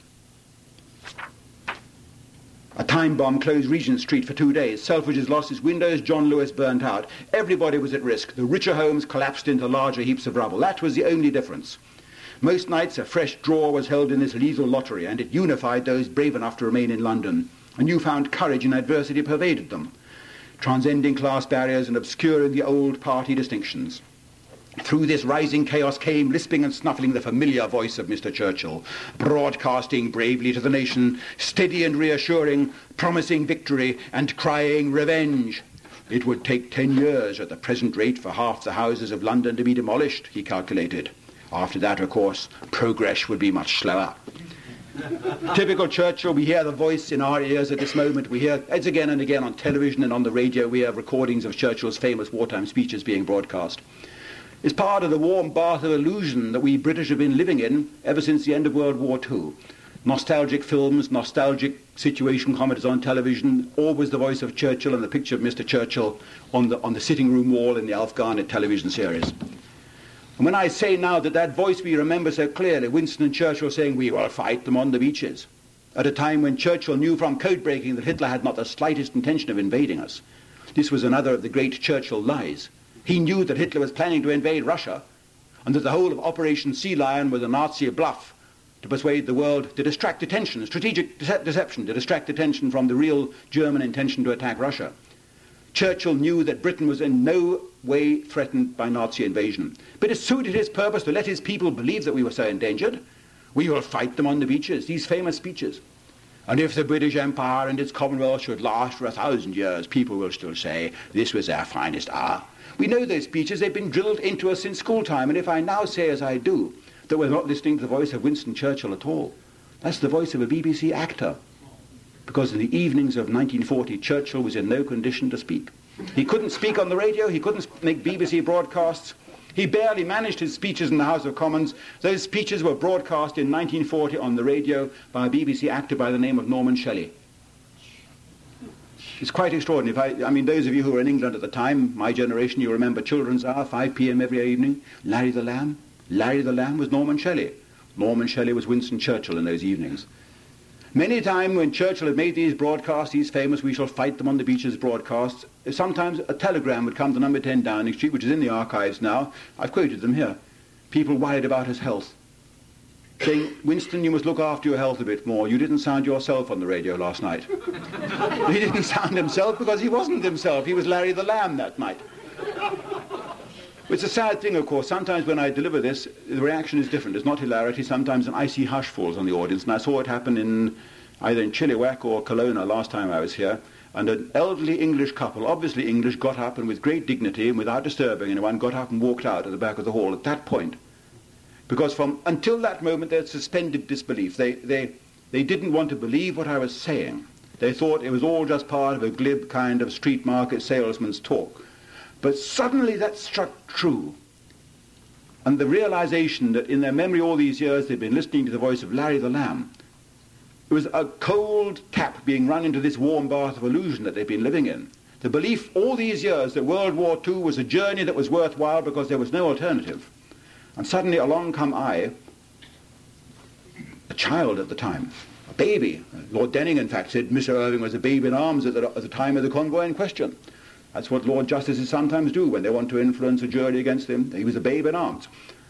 A time bomb closed Regent Street for two days. Selfridges lost his windows, John Lewis burnt out. Everybody was at risk. The richer homes collapsed into larger heaps of rubble. That was the only difference. Most nights a fresh draw was held in this lethal lottery, and it unified those brave enough to remain in London. A newfound courage in adversity pervaded them, transcending class barriers and obscuring the old party distinctions. Through this rising chaos came, lisping and snuffling, the familiar voice of Mister Churchill, broadcasting bravely to the nation, steady and reassuring, promising victory and crying revenge. It would take ten years at the present rate for half the houses of London to be demolished, he calculated. After that, of course, progress would be much slower. Typical Churchill, we hear the voice in our ears at this moment. We hear it again and again on television and on the radio. We have recordings of Churchill's famous wartime speeches being broadcast. It's part of the warm bath of illusion that we British have been living in ever since the end of World War Two. Nostalgic films, nostalgic situation commentaries on television, always the voice of Churchill and the picture of Mister Churchill on the, on the sitting room wall in the Alf Garnett television series. And when I say now that that voice we remember so clearly, Winston and Churchill saying, we will fight them on the beaches, at a time when Churchill knew from code breaking that Hitler had not the slightest intention of invading us. This was another of the great Churchill lies. He knew that Hitler was planning to invade Russia, and that the whole of Operation Sea Lion was a Nazi bluff to persuade the world to distract attention, strategic dece- deception, to distract attention from the real German intention to attack Russia. Churchill knew that Britain was in no way threatened by Nazi invasion. But it suited his purpose to let his people believe that we were so endangered. We will fight them on the beaches, these famous speeches. And if the British Empire and its Commonwealth should last for a thousand years, people will still say, this was our finest hour. We know those speeches, they've been drilled into us since school time, and if I now say, as I do, that we're not listening to the voice of Winston Churchill at all, that's the voice of a B B C actor. Because in the evenings of nineteen forty, Churchill was in no condition to speak. He couldn't speak on the radio, he couldn't make B B C broadcasts. He barely managed his speeches in the House of Commons. Those speeches were broadcast in nineteen forty on the radio by a B B C actor by the name of Norman Shelley. It's quite extraordinary. If I, I mean, those of you who were in England at the time, my generation, you remember Children's Hour, five p.m. every evening, Larry the Lamb. Larry the Lamb was Norman Shelley. Norman Shelley was Winston Churchill in those evenings. Many a time when Churchill had made these broadcasts, these famous "we shall fight them on the beaches" broadcasts, sometimes a telegram would come to number ten Downing Street, which is in the archives now. I've quoted them here. People worried about his health, saying, Winston, you must look after your health a bit more. You didn't sound yourself on the radio last night. He didn't sound himself because he wasn't himself. He was Larry the Lamb that night. It's a sad thing, of course. Sometimes when I deliver this, the reaction is different. It's not hilarity. Sometimes an icy hush falls on the audience. And I saw it happen in either in Chilliwack or Kelowna last time I was here. And an elderly English couple, obviously English, got up and with great dignity and without disturbing anyone, got up and walked out at the back of the hall at that point. Because from until that moment they had suspended disbelief. They, they, they didn't want to believe what I was saying. They thought it was all just part of a glib kind of street market salesman's talk. But suddenly that struck true. And the realization that in their memory all these years they'd been listening to the voice of Larry the Lamb. It was a cold tap being run into this warm bath of illusion that they'd been living in. The belief all these years that World War Two was a journey that was worthwhile because there was no alternative. And suddenly along come I, a child at the time, a baby. Lord Denning, in fact, said Mister Irving was a babe in arms at the, at the time of the convoy in question. That's what Lord Justices sometimes do when they want to influence a jury against him. He was a babe in arms.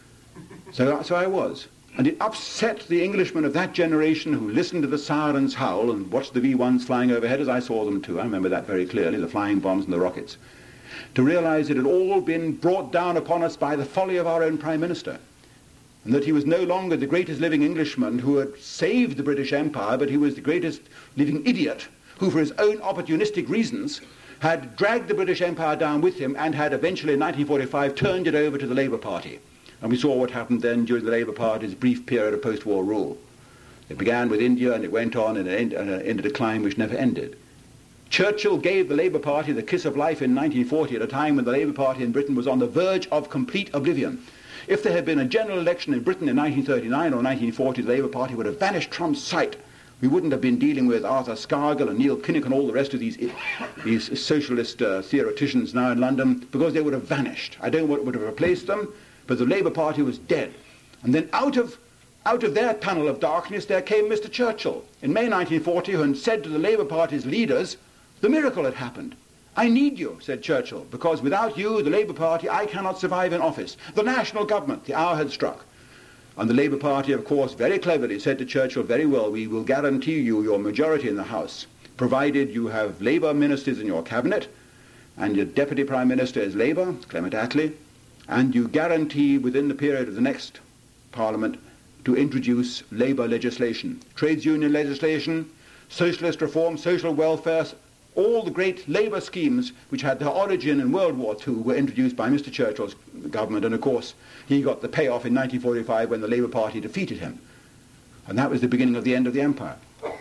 So, so I was. And it upset the Englishmen of that generation who listened to the sirens howl and watched the V ones flying overhead, as I saw them too. I remember that very clearly, the flying bombs and the rockets. To realize it had all been brought down upon us by the folly of our own Prime Minister, and that he was no longer the greatest living Englishman who had saved the British Empire, but he was the greatest living idiot who, for his own opportunistic reasons, had dragged the British Empire down with him and had eventually in nineteen forty-five turned it over to the Labour Party. And we saw what happened then during the Labour Party's brief period of post-war rule. It began with India and it went on in, in, in a decline which never ended. Churchill gave the Labour Party the kiss of life in nineteen forty at a time when the Labour Party in Britain was on the verge of complete oblivion. If there had been a general election in Britain in nineteen thirty-nine or nineteen forty, the Labour Party would have vanished from sight. We wouldn't have been dealing with Arthur Scargill and Neil Kinnock and all the rest of these, these socialist uh, theoreticians now in London, because they would have vanished. I don't know what would have replaced them, but the Labour Party was dead. And then out of, out of their tunnel of darkness there came Mister Churchill in May nineteen forty, and said to the Labour Party's leaders, the miracle had happened. I need you, said Churchill, because without you, the Labour Party, I cannot survive in office. The national government, the hour had struck. And the Labour Party, of course, very cleverly said to Churchill, very well, we will guarantee you your majority in the House, provided you have Labour ministers in your cabinet, and your Deputy Prime Minister is Labour, Clement Attlee, and you guarantee within the period of the next Parliament to introduce Labour legislation, trades union legislation, socialist reform, social welfare. All the great Labour schemes which had their origin in World War Two were introduced by Mister Churchill's government, and of course he got the payoff in nineteen forty-five when the Labour Party defeated him. And that was the beginning of the end of the empire.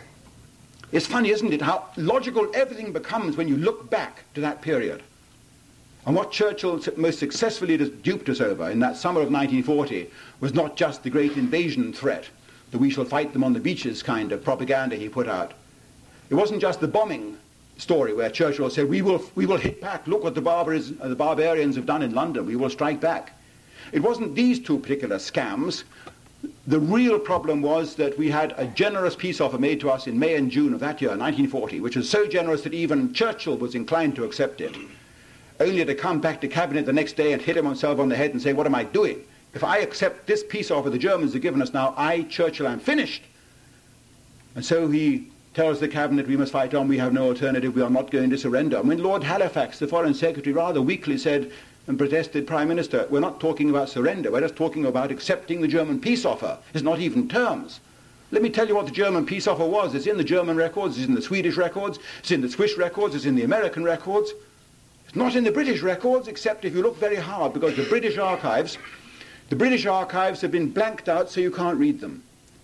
It's funny, isn't it, how logical everything becomes when you look back to that period. And what Churchill most successfully duped us over in that summer of nineteen forty was not just the great invasion threat, the we shall fight them on the beaches kind of propaganda he put out. It wasn't just the bombing story where Churchill said, we will, we will hit back, look what the, barbaris, uh, the barbarians have done in London, we will strike back. It wasn't these two particular scams. The real problem was that we had a generous peace offer made to us in May and June of that year, nineteen forty, which was so generous that even Churchill was inclined to accept it, only to come back to cabinet the next day and hit himself on the head and say, what am I doing? If I accept this peace offer the Germans have given us now, I, Churchill, am finished. And so he tells the cabinet, we must fight on, we have no alternative, we are not going to surrender. And when Lord Halifax, the Foreign Secretary, rather weakly said and protested, Prime Minister, we're not talking about surrender, we're just talking about accepting the German peace offer. It's not even terms. Let me tell you what the German peace offer was. It's in the German records, it's in the Swedish records, it's in the Swiss records, it's in the American records. It's not in the British records, except if you look very hard, because the British archives, the British archives have been blanked out so you can't read them.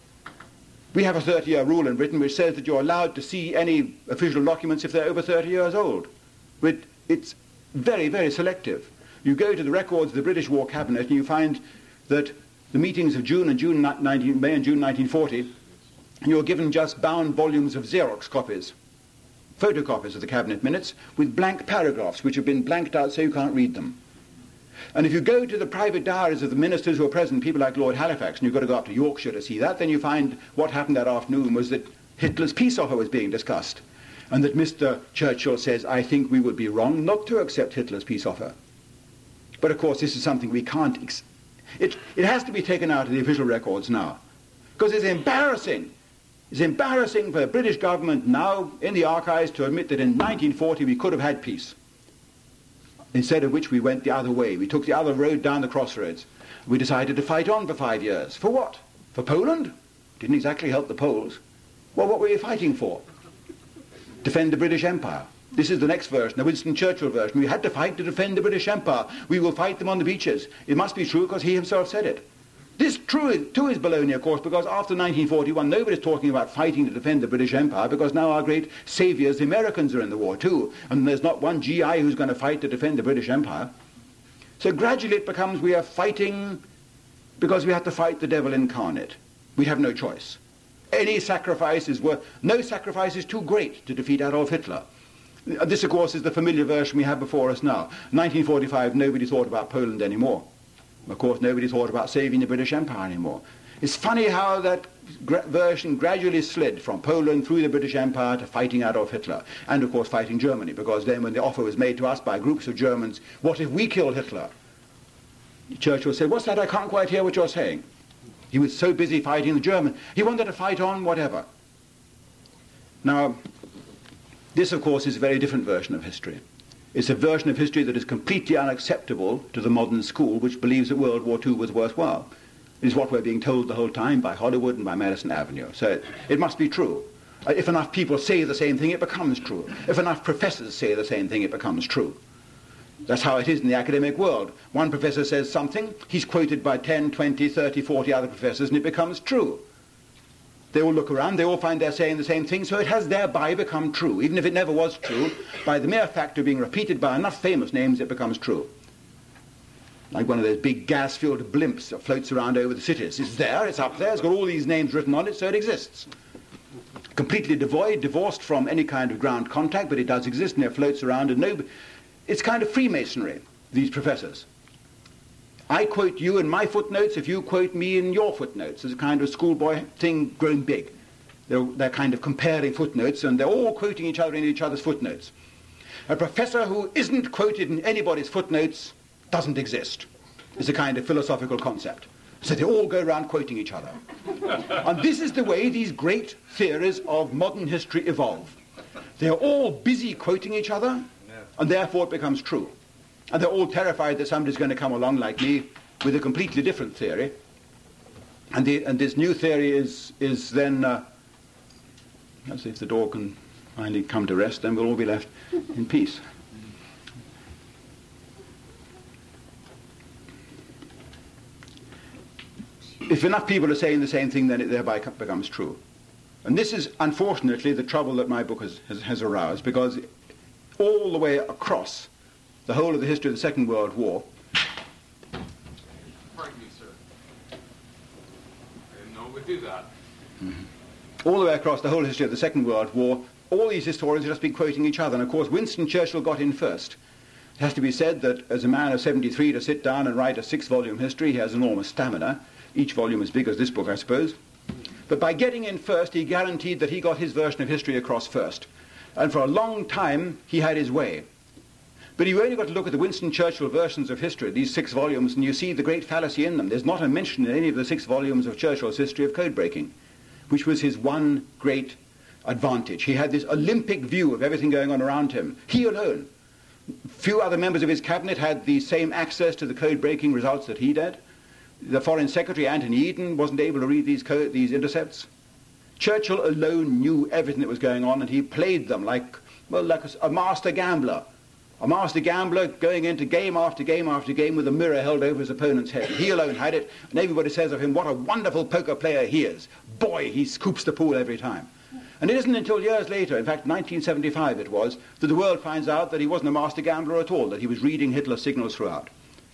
We have a thirty-year rule in Britain which says that you're allowed to see any official documents if they're over thirty years old. But it's very, very selective. You go to the records of the British War Cabinet and you find that the meetings of June and June nineteen, May and June nineteen forty, you're given just bound volumes of Xerox copies, photocopies of the Cabinet minutes with blank paragraphs which have been blanked out so you can't read them. And if you go to the private diaries of the ministers who are present, people like Lord Halifax, and you've got to go up to Yorkshire to see that, then you find what happened that afternoon was that Hitler's peace offer was being discussed, and that Mister Churchill says, I think we would be wrong not to accept Hitler's peace offer. But of course this is something we can't, ex it, it has to be taken out of the official records now, because it's embarrassing. It's embarrassing for the British government now in the archives to admit that in nineteen forty we could have had peace. Instead of which we went the other way. We took the other road down the crossroads. We decided to fight on for five years. For what? For Poland? Didn't exactly help the Poles. Well, what were we fighting for? Defend the British Empire. This is the next version, the Winston Churchill version. We had to fight to defend the British Empire. We will fight them on the beaches. It must be true because he himself said it. This true, too is baloney, of course, because after nineteen forty-one, nobody's talking about fighting to defend the British Empire, because now our great saviours, the Americans, are in the war too, and there's not one G I who's going to fight to defend the British Empire. So gradually it becomes we are fighting because we have to fight the devil incarnate. We have no choice. Any sacrifice is worth, no sacrifice is too great to defeat Adolf Hitler. This, of course, is the familiar version we have before us now. nineteen forty-five, nobody thought about Poland anymore. Of course, nobody thought about saving the British Empire anymore. It's funny how that gra- version gradually slid from Poland through the British Empire to fighting Adolf Hitler, and of course fighting Germany, because then when the offer was made to us by groups of Germans, what if we killed Hitler? Churchill said, what's that? I can't quite hear what you're saying. He was so busy fighting the German. He wanted to fight on whatever. Now, this, of course, is a very different version of history. It's a version of history that is completely unacceptable to the modern school, which believes that World War Two was worthwhile. It is what we're being told the whole time by Hollywood and by Madison Avenue. So it, it must be true. Uh, if enough people say the same thing, it becomes true. If enough professors say the same thing, it becomes true. That's how it is in the academic world. One professor says something, he's quoted by ten, twenty, thirty, forty other professors, and it becomes true. They all look around, they all find they're saying the same thing, so it has thereby become true. Even if it never was true, by the mere fact of being repeated by enough famous names, it becomes true. Like one of those big gas-fueled blimps that floats around over the cities. It's there, it's up there, it's got all these names written on it, so it exists. Completely devoid, divorced from any kind of ground contact, but it does exist, and it floats around, and no... It's kind of Freemasonry, these professors. I quote you in my footnotes if you quote me in your footnotes. It's a kind of schoolboy thing grown big. They're, they're kind of comparing footnotes, and they're all quoting each other in each other's footnotes. A professor who isn't quoted in anybody's footnotes doesn't exist. It's a kind of philosophical concept. So they all go around quoting each other. And this is the way these great theories of modern history evolve. They're all busy quoting each other, and therefore it becomes true. And they're all terrified that somebody's going to come along like me with a completely different theory. And, the, and this new theory is, is then, uh, let's see if the door can finally come to rest, then we'll all be left in peace. If enough people are saying the same thing, then it thereby becomes true. And this is, unfortunately, the trouble that my book has, has, has aroused, because all the way across the whole of the history of the Second World War. Pardon me, sir. I didn't know we'd do that. Mm-hmm. All the way across the whole history of the Second World War, all these historians have just been quoting each other. And of course, Winston Churchill got in first. It has to be said that as a man of seventy-three to sit down and write a six-volume history, he has enormous stamina. Each volume as big as this book, I suppose. But by getting in first, he guaranteed that he got his version of history across first. And for a long time, he had his way. But you've only got to look at the Winston Churchill versions of history, these six volumes, and you see the great fallacy in them. There's not a mention in any of the six volumes of Churchill's history of code breaking, which was his one great advantage. He had this Olympic view of everything going on around him. He alone. Few other members of his cabinet had the same access to the code breaking results that he did. The Foreign Secretary, Anthony Eden, wasn't able to read these, code, these intercepts. Churchill alone knew everything that was going on, and he played them like, well, like a, a master gambler. A master gambler going into game after game after game with a mirror held over his opponent's head. He alone had it, and everybody says of him, what a wonderful poker player he is. Boy, he scoops the pool every time. And it isn't until years later, in fact nineteen seventy-five it was, that the world finds out that he wasn't a master gambler at all, that he was reading Hitler's signals throughout,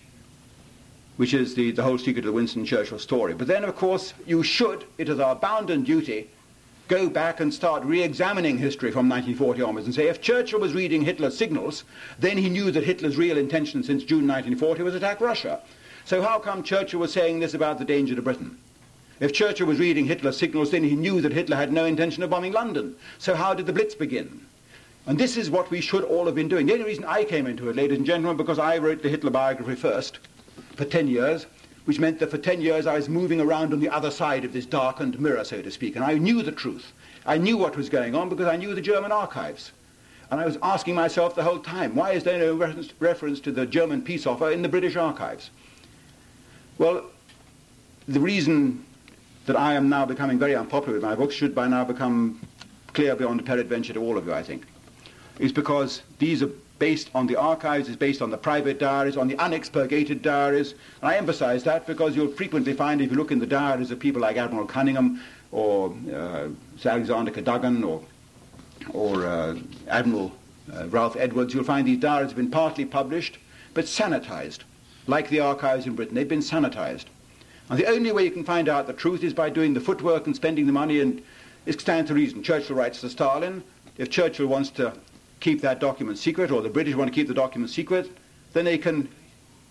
which is the, the whole secret of the Winston Churchill story. But then, of course, you should, it is our bounden duty, go back and start re-examining history from nineteen forty onwards and say, if Churchill was reading Hitler's signals, then he knew that Hitler's real intention since June nineteen forty was to attack Russia. So how come Churchill was saying this about the danger to Britain? If Churchill was reading Hitler's signals, then he knew that Hitler had no intention of bombing London. So how did the Blitz begin? And this is what we should all have been doing. The only reason I came into it, ladies and gentlemen, because I wrote the Hitler biography first, for ten years, which meant that for ten years I was moving around on the other side of this darkened mirror, so to speak, and I knew the truth. I knew what was going on because I knew the German archives. And I was asking myself the whole time, why is there no reference, reference to the German peace offer in the British archives? Well, the reason that I am now becoming very unpopular with my books should by now become clear beyond peradventure to all of you, I think, is because these are based on the archives, is based on the private diaries, on the unexpurgated diaries. And I emphasize that because you'll frequently find, if you look in the diaries of people like Admiral Cunningham or uh, Sir Alexander Cadogan or, or uh, Admiral uh, Ralph Edwards, you'll find these diaries have been partly published, but sanitized, like the archives in Britain. They've been sanitized. And the only way you can find out the truth is by doing the footwork and spending the money, and it stands to reason. Churchill writes to Stalin. If Churchill wants to keep that document secret, or the British want to keep the document secret, then they can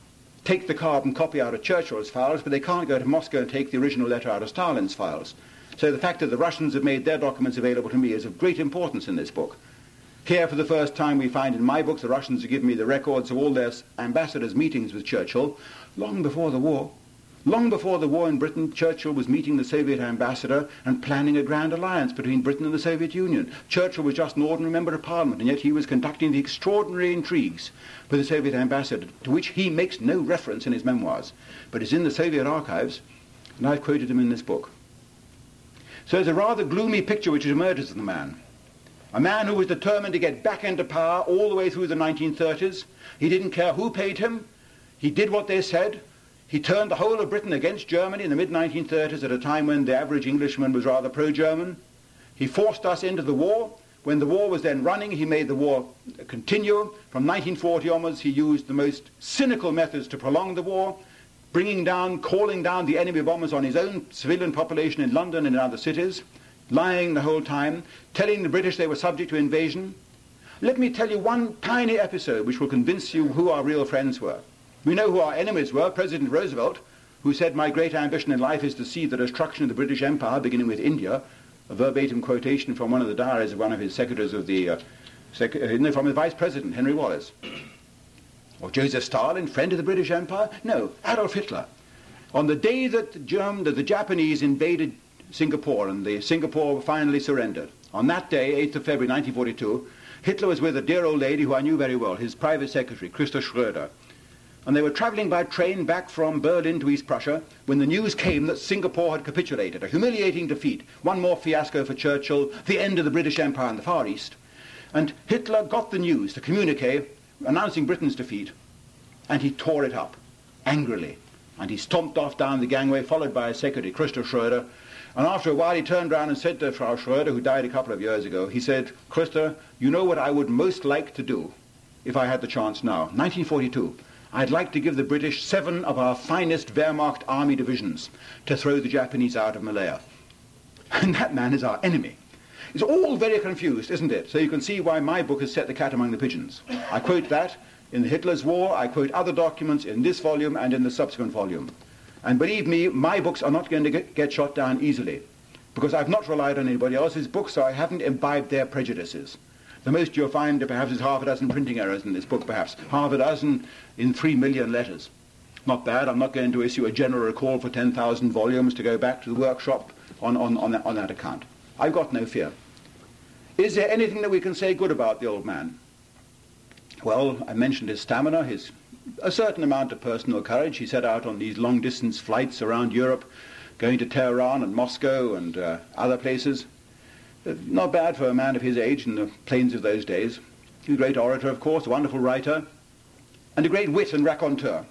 take the carbon copy out of Churchill's files, but they can't go to Moscow and take the original letter out of Stalin's files. So the fact that the Russians have made their documents available to me is of great importance in this book. Here, for the first time, we find in my books the Russians have given me the records of all their ambassadors' meetings with Churchill long before the war. Long before the war in Britain, Churchill was meeting the Soviet ambassador and planning a grand alliance between Britain and the Soviet Union. Churchill was just an ordinary member of Parliament, and yet he was conducting the extraordinary intrigues with the Soviet ambassador, to which he makes no reference in his memoirs, but is in the Soviet archives, and I've quoted him in this book. So there's a rather gloomy picture which emerges of the man. A man who was determined to get back into power all the way through the nineteen thirties. He didn't care who paid him. He did what they said. He turned the whole of Britain against Germany in the mid nineteen thirties at a time when the average Englishman was rather pro-German. He forced us into the war. When the war was then running, he made the war continue. From nineteen forty onwards, he used the most cynical methods to prolong the war, bringing down, calling down the enemy bombers on his own civilian population in London and in other cities, lying the whole time, telling the British they were subject to invasion. Let me tell you one tiny episode which will convince you who our real friends were. We know who our enemies were. President Roosevelt, who said, "My great ambition in life is to see the destruction of the British Empire, beginning with India," a verbatim quotation from one of the diaries of one of his secretaries of the, uh, sec- uh, no, from the Vice President, Henry Wallace. Or Joseph Stalin, friend of the British Empire? No, Adolf Hitler. On the day that the, German, that the Japanese invaded Singapore and the Singapore finally surrendered, on that day, eighth of February nineteen forty-two, Hitler was with a dear old lady who I knew very well, his private secretary, Christa Schroeder. And they were travelling by train back from Berlin to East Prussia when the news came that Singapore had capitulated, a humiliating defeat, one more fiasco for Churchill, the end of the British Empire in the Far East. And Hitler got the news, the communique, announcing Britain's defeat, and he tore it up, angrily. And he stomped off down the gangway, followed by his secretary, Christa Schroeder. And after a while he turned round and said to Frau Schroeder, who died a couple of years ago, he said, "Christa, you know what I would most like to do, if I had the chance now, nineteen forty-two. I'd like to give the British seven of our finest Wehrmacht army divisions to throw the Japanese out of Malaya." And that man is our enemy. It's all very confused, isn't it? So you can see why my book has set the cat among the pigeons. I quote that in the Hitler's War, I quote other documents in this volume and in the subsequent volume. And believe me, my books are not going to get, get shot down easily, because I've not relied on anybody else's books, so I haven't imbibed their prejudices. The most you'll find perhaps is half a dozen printing errors in this book, perhaps. Half a dozen in three million letters. Not bad. I'm not going to issue a general recall for ten thousand volumes to go back to the workshop on, on, on, that, on that account. I've got no fear. Is there anything that we can say good about the old man? Well, I mentioned his stamina, his a certain amount of personal courage. He set out on these long-distance flights around Europe, going to Tehran and Moscow and uh, other places. Not bad for a man of his age in the plains of those days. He's a great orator, of course, a wonderful writer, and a great wit and raconteur.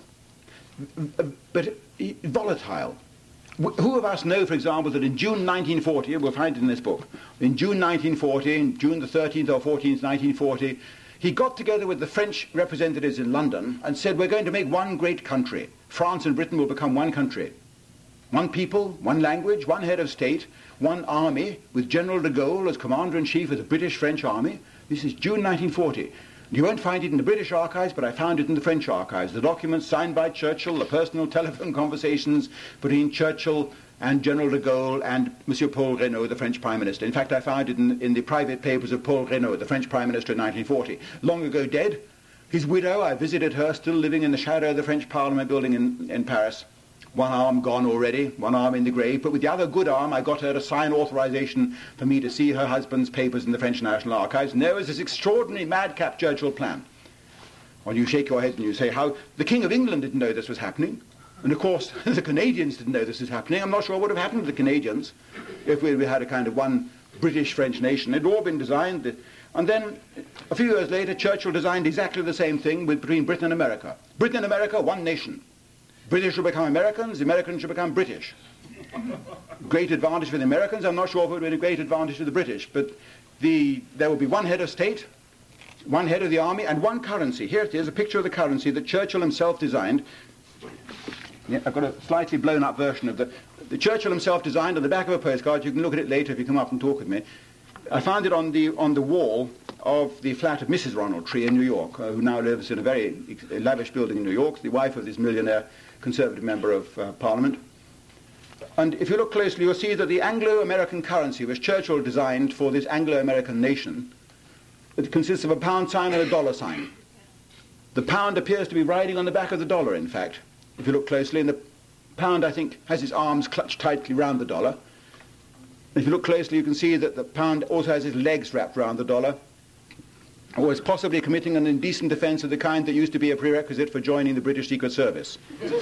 But volatile. Who of us know, for example, that in June nineteen forty, we'll find it in this book, in June nineteen forty, in June the thirteenth or fourteenth, nineteen forty, he got together with the French representatives in London and said, "We're going to make one great country. France and Britain will become one country. One people, one language, one head of state, one army, with General de Gaulle as commander-in-chief of the British-French army." This is June nineteen forty. You won't find it in the British archives, but I found it in the French archives. The documents signed by Churchill, the personal telephone conversations between Churchill and General de Gaulle and Monsieur Paul Reynaud, the French Prime Minister. In fact, I found it in, in the private papers of Paul Reynaud, the French Prime Minister in nineteen forty. Long ago dead. His widow, I visited her, still living in the shadow of the French Parliament building in, in Paris. One arm gone already, one arm in the grave, but with the other good arm I got her to sign authorization for me to see her husband's papers in the French National Archives, and there was this extraordinary madcap Churchill plan. Well, you shake your head and you say, how the King of England didn't know this was happening, and of course the Canadians didn't know this was happening. I'm not sure what would have happened to the Canadians if we had a kind of one British-French nation. It had all been designed, and then a few years later Churchill designed exactly the same thing with, between Britain and America. Britain and America, one nation. British will become Americans, the Americans should become British. Great advantage for the Americans. I'm not sure if it would be a great advantage for the British, but the, there will be one head of state, one head of the army, and one currency. Here it is, a picture of the currency that Churchill himself designed. Yeah, I've got a slightly blown up version of the, the Churchill himself designed on the back of a postcard. You can look at it later if you come up and talk with me. I found it on the, on the wall of the flat of Missus Ronald Tree in New York, uh, who now lives in a very lavish building in New York, the wife of this millionaire Conservative member of uh, Parliament. And if you look closely, you'll see that the Anglo-American currency, which Churchill designed for this Anglo-American nation, it consists of a pound sign and a dollar sign. The pound appears to be riding on the back of the dollar, in fact, if you look closely, and the pound, I think, has its arms clutched tightly round the dollar. If you look closely, you can see that the pound also has its legs wrapped round the dollar, or is possibly committing an indecent offence of the kind that used to be a prerequisite for joining the British Secret Service.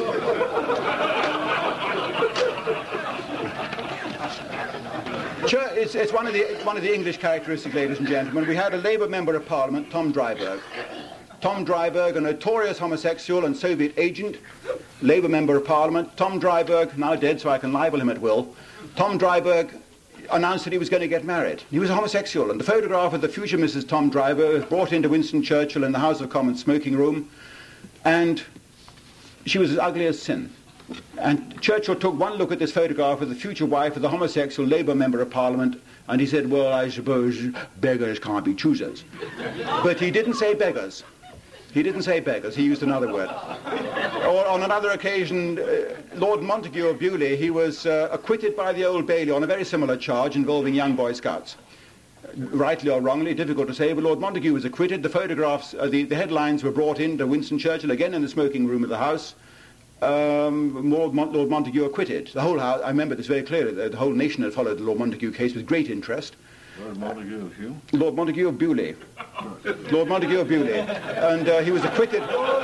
Sure, it's, it's one of the one of the English characteristics, ladies and gentlemen. We had a Labour member of Parliament, Tom Dryburgh. Tom Dryburgh, a notorious homosexual and Soviet agent, Labour member of Parliament. Tom Dryburgh, now dead, so I can libel him at will. Tom Dryburgh announced that he was going to get married. He was a homosexual, and the photograph of the future Missus Tom Dryburgh was brought into Winston Churchill in the House of Commons smoking room, and she was as ugly as sin. And Churchill took one look at this photograph of the future wife of the homosexual Labour member of Parliament, and he said, well, I suppose beggars can't be choosers. But he didn't say beggars. He didn't say beggars, he used another word. Or on another occasion, uh, Lord Montague of Beaulieu, he was uh, acquitted by the Old Bailey on a very similar charge involving young Boy Scouts. Rightly or wrongly, difficult to say, but Lord Montague was acquitted. The photographs, uh, the, the headlines were brought in to Winston Churchill, again in the smoking room of the House. Um, Lord, Mon- Lord Montague acquitted. The whole House, I remember this very clearly, the, the whole nation had followed the Lord Montague case with great interest. Lord Montague of Hugh? Lord Montague of Beaulieu. Lord Montague of Beaulieu. And uh, he was acquitted.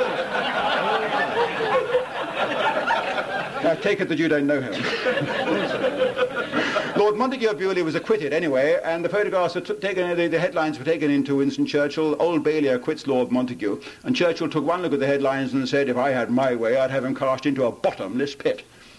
I take it that you don't know him. Lord Montague of Beaulieu was acquitted anyway, and the photographs were t- taken, the, the headlines were taken into Winston Churchill. Old Bailey acquits Lord Montague, and Churchill took one look at the headlines and said, if I had my way, I'd have him cast into a bottomless pit.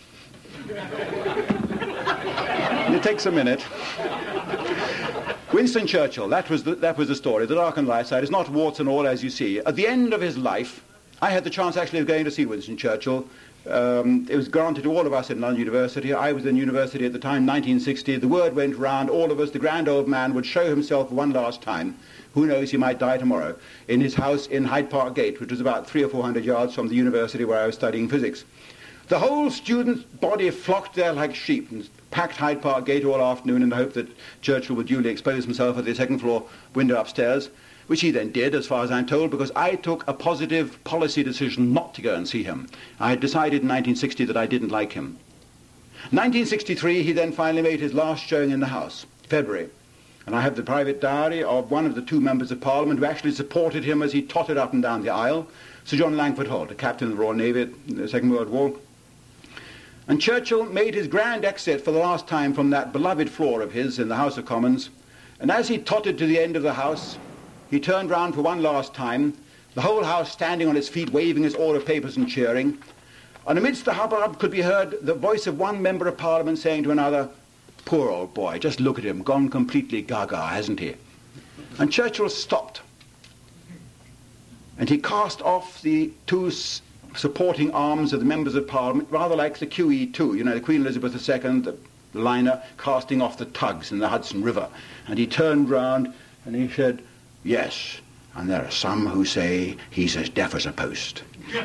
It takes a minute. Winston Churchill, that was, the, that was the story. The dark and light side is not warts and all, as you see. At the end of his life, I had the chance actually of going to see Winston Churchill. Um, it was granted to all of us in London University. I was in university at the time, nineteen sixty. The word went round, all of us, the grand old man would show himself one last time. Who knows, he might die tomorrow, in his house in Hyde Park Gate, which was about three or four hundred yards from the university where I was studying physics. The whole student body flocked there like sheep and packed Hyde Park Gate all afternoon in the hope that Churchill would duly expose himself at the second floor window upstairs, which he then did, as far as I'm told, because I took a positive policy decision not to go and see him. I had decided in nineteen sixty that I didn't like him. nineteen sixty-three, he then finally made his last showing in the House, February. And I have the private diary of one of the two members of Parliament who actually supported him as he tottered up and down the aisle, Sir John Langford Holt, a captain of the Royal Navy in the Second World War. And Churchill made his grand exit for the last time from that beloved floor of his in the House of Commons, and as he tottered to the end of the House, he turned round for one last time, the whole House standing on its feet, waving its order papers and cheering, and amidst the hubbub could be heard the voice of one member of Parliament saying to another, poor old boy, just look at him, gone completely gaga, hasn't he? And Churchill stopped, and he cast off the two s- supporting arms of the members of Parliament, rather like the Q E two, you know, the Queen Elizabeth the Second, the liner, casting off the tugs in the Hudson River. And he turned round and he said, yes, and there are some who say he's as deaf as a post.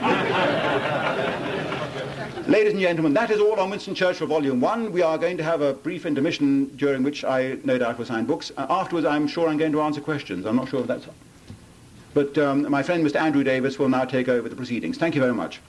Ladies and gentlemen, that is all on Winston Churchill Volume one. We are going to have a brief intermission during which I no doubt will sign books. Uh, afterwards, I'm sure I'm going to answer questions. I'm not sure if that's... But um, my friend Mister Andrew Davis will now take over the proceedings. Thank you very much.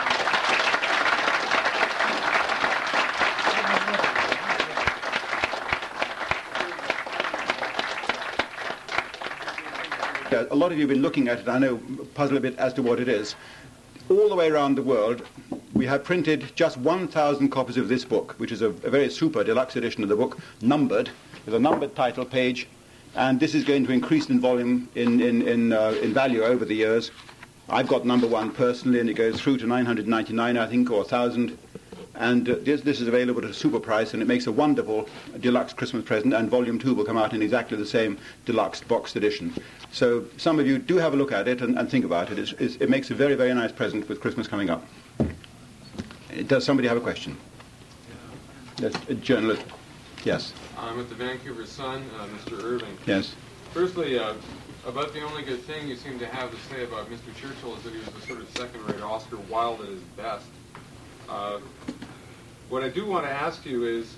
A lot of you have been looking at it, I know, puzzled a bit as to what it is. All the way around the world, we have printed just one thousand copies of this book, which is a, a very super deluxe edition of the book, numbered, with a numbered title page, and this is going to increase in volume, in, in, in, uh, in value over the years. I've got number one personally, and it goes through to nine hundred ninety-nine, I think, or one thousand. And uh, this, this is available at a super price, and it makes a wonderful deluxe Christmas present, and volume two will come out in exactly the same deluxe boxed edition. So some of you do have a look at it and, and think about it. It's, it's, it makes a very, very nice present with Christmas coming up. Does somebody have a question? Yes, a journalist. Yes. I'm with the Vancouver Sun, uh, Mister Irving. Yes. Firstly, uh, about the only good thing you seem to have to say about Mister Churchill is that he was a sort of second-rate Oscar Wilde at his best. Uh, what I do want to ask you is,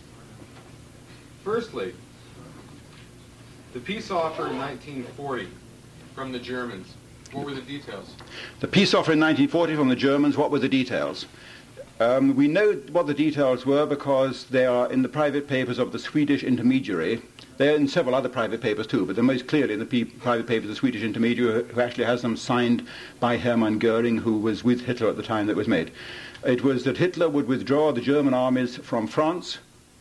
firstly, the peace offer in nineteen forty from the Germans, what were the details? The peace offer in nineteen forty from the Germans, what were the details? Um, we know what the details were because they are in the private papers of the Swedish intermediary. They're in several other private papers too, but they're most clearly in the p- private papers of the Swedish intermediary, who actually has them signed by Hermann Goering, who was with Hitler at the time that was made. It was that Hitler would withdraw the German armies from France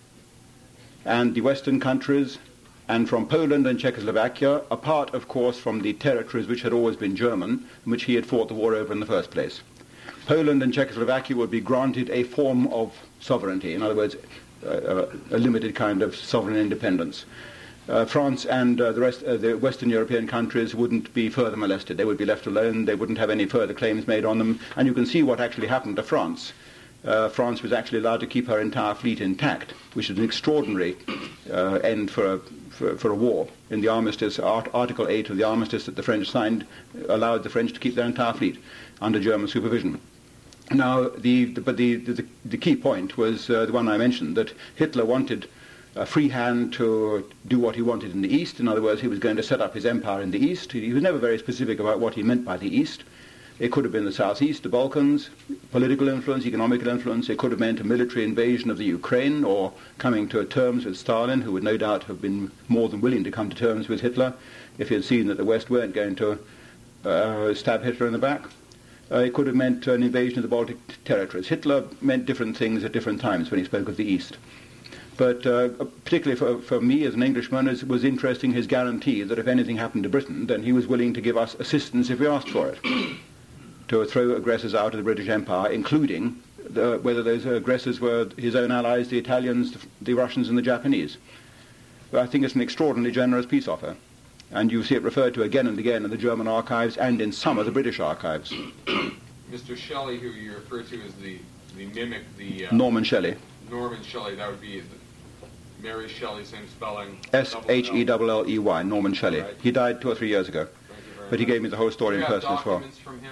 and the Western countries and from Poland and Czechoslovakia, apart, of course, from the territories which had always been German, and which he had fought the war over in the first place. Poland and Czechoslovakia would be granted a form of sovereignty, in other words, uh, a limited kind of sovereign independence. Uh, France and uh, the rest uh, the Western European countries wouldn't be further molested. They would be left alone. They wouldn't have any further claims made on them. And you can see what actually happened to France. Uh, France was actually allowed to keep her entire fleet intact, which is an extraordinary uh, end for a, for, for a war. In the armistice, Art, Article eight of the armistice that the French signed allowed the French to keep their entire fleet under German supervision. Now, the, the, but the, the, the key point was uh, the one I mentioned, that Hitler wanted a free hand to do what he wanted in the East. In other words, he was going to set up his empire in the East. He was never very specific about what he meant by the East. It could have been the Southeast, the Balkans, political influence, economical influence. It could have meant a military invasion of the Ukraine or coming to terms with Stalin, who would no doubt have been more than willing to come to terms with Hitler if he had seen that the West weren't going to uh, stab Hitler in the back. Uh, it could have meant an invasion of the Baltic territories. Hitler meant different things at different times when he spoke of the East. But uh, particularly for, for me as an Englishman, it was interesting his guarantee that if anything happened to Britain, then he was willing to give us assistance if we asked for it, to throw aggressors out of the British Empire, including the, whether those aggressors were his own allies, the Italians, the, the Russians and the Japanese. But I think it's an extraordinarily generous peace offer. And you see it referred to again and again in the German archives and in some of the British archives. Mister Shelley, who you refer to as the, the mimic, the... Uh, Norman Shelley. Norman Shelley, that would be Mary Shelley, same spelling. S H E L L E Y, Norman Shelley. Right. He died two or three years ago. But he gave me the whole story in person as well. Documents from him?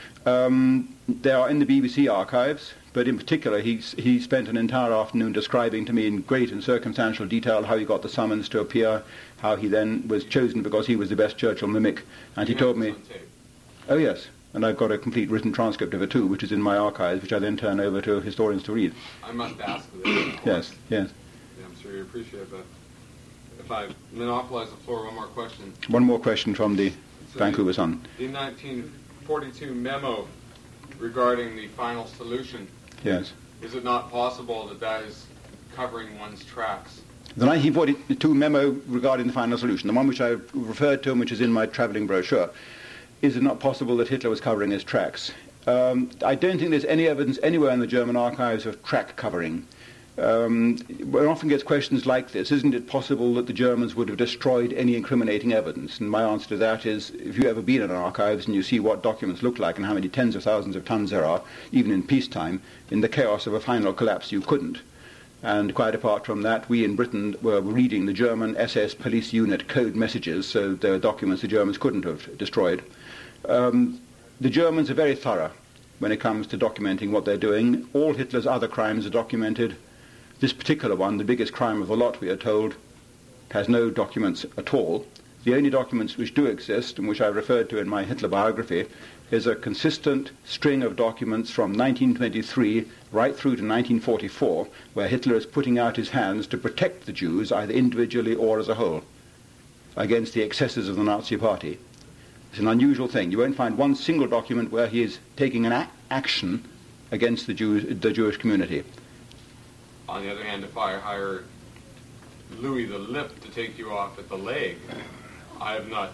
Um, they are in the B B C archives, but in particular he, he spent an entire afternoon describing to me in great and circumstantial detail how he got the summons to appear, how he then was chosen because he was the best Churchill mimic, and he told me... Oh yes, and I've got a complete written transcript of it too, which is in my archives, which I then turn over to historians to read. I must ask this. Yes, yes. Yeah, I'm sure you appreciate that. If I monopolize the floor, one more question. One more question from the So Vancouver the, Sun. The nineteen forty-two memo regarding the final solution. Yes. Is it not possible that that is covering one's tracks? The nineteen forty-two memo regarding the final solution, the one which I referred to and which is in my travelling brochure, is it not possible that Hitler was covering his tracks? Um, I don't think there's any evidence anywhere in the German archives of track covering. Um, one often gets questions like this: isn't it possible that the Germans would have destroyed any incriminating evidence? And my answer to that is, if you've ever been in archives and you see what documents look like and how many tens of thousands of tons there are, even in peacetime, in the chaos of a final collapse you couldn't. And quite apart from that, we in Britain were reading the German S S police unit code messages, so there are documents the Germans couldn't have destroyed. Um, the Germans are very thorough when it comes to documenting what they're doing. All Hitler's other crimes are documented. This particular one, the biggest crime of the lot, we are told, has no documents at all. The only documents which do exist, and which I referred to in my Hitler biography, is a consistent string of documents from nineteen twenty-three right through to nineteen forty-four, where Hitler is putting out his hands to protect the Jews, either individually or as a whole, against the excesses of the Nazi Party. It's an unusual thing. You won't find one single document where he is taking an a- action against the Jews, the Jewish community. On the other hand, if I hire Louis the Lip to take you off at the leg, I have not,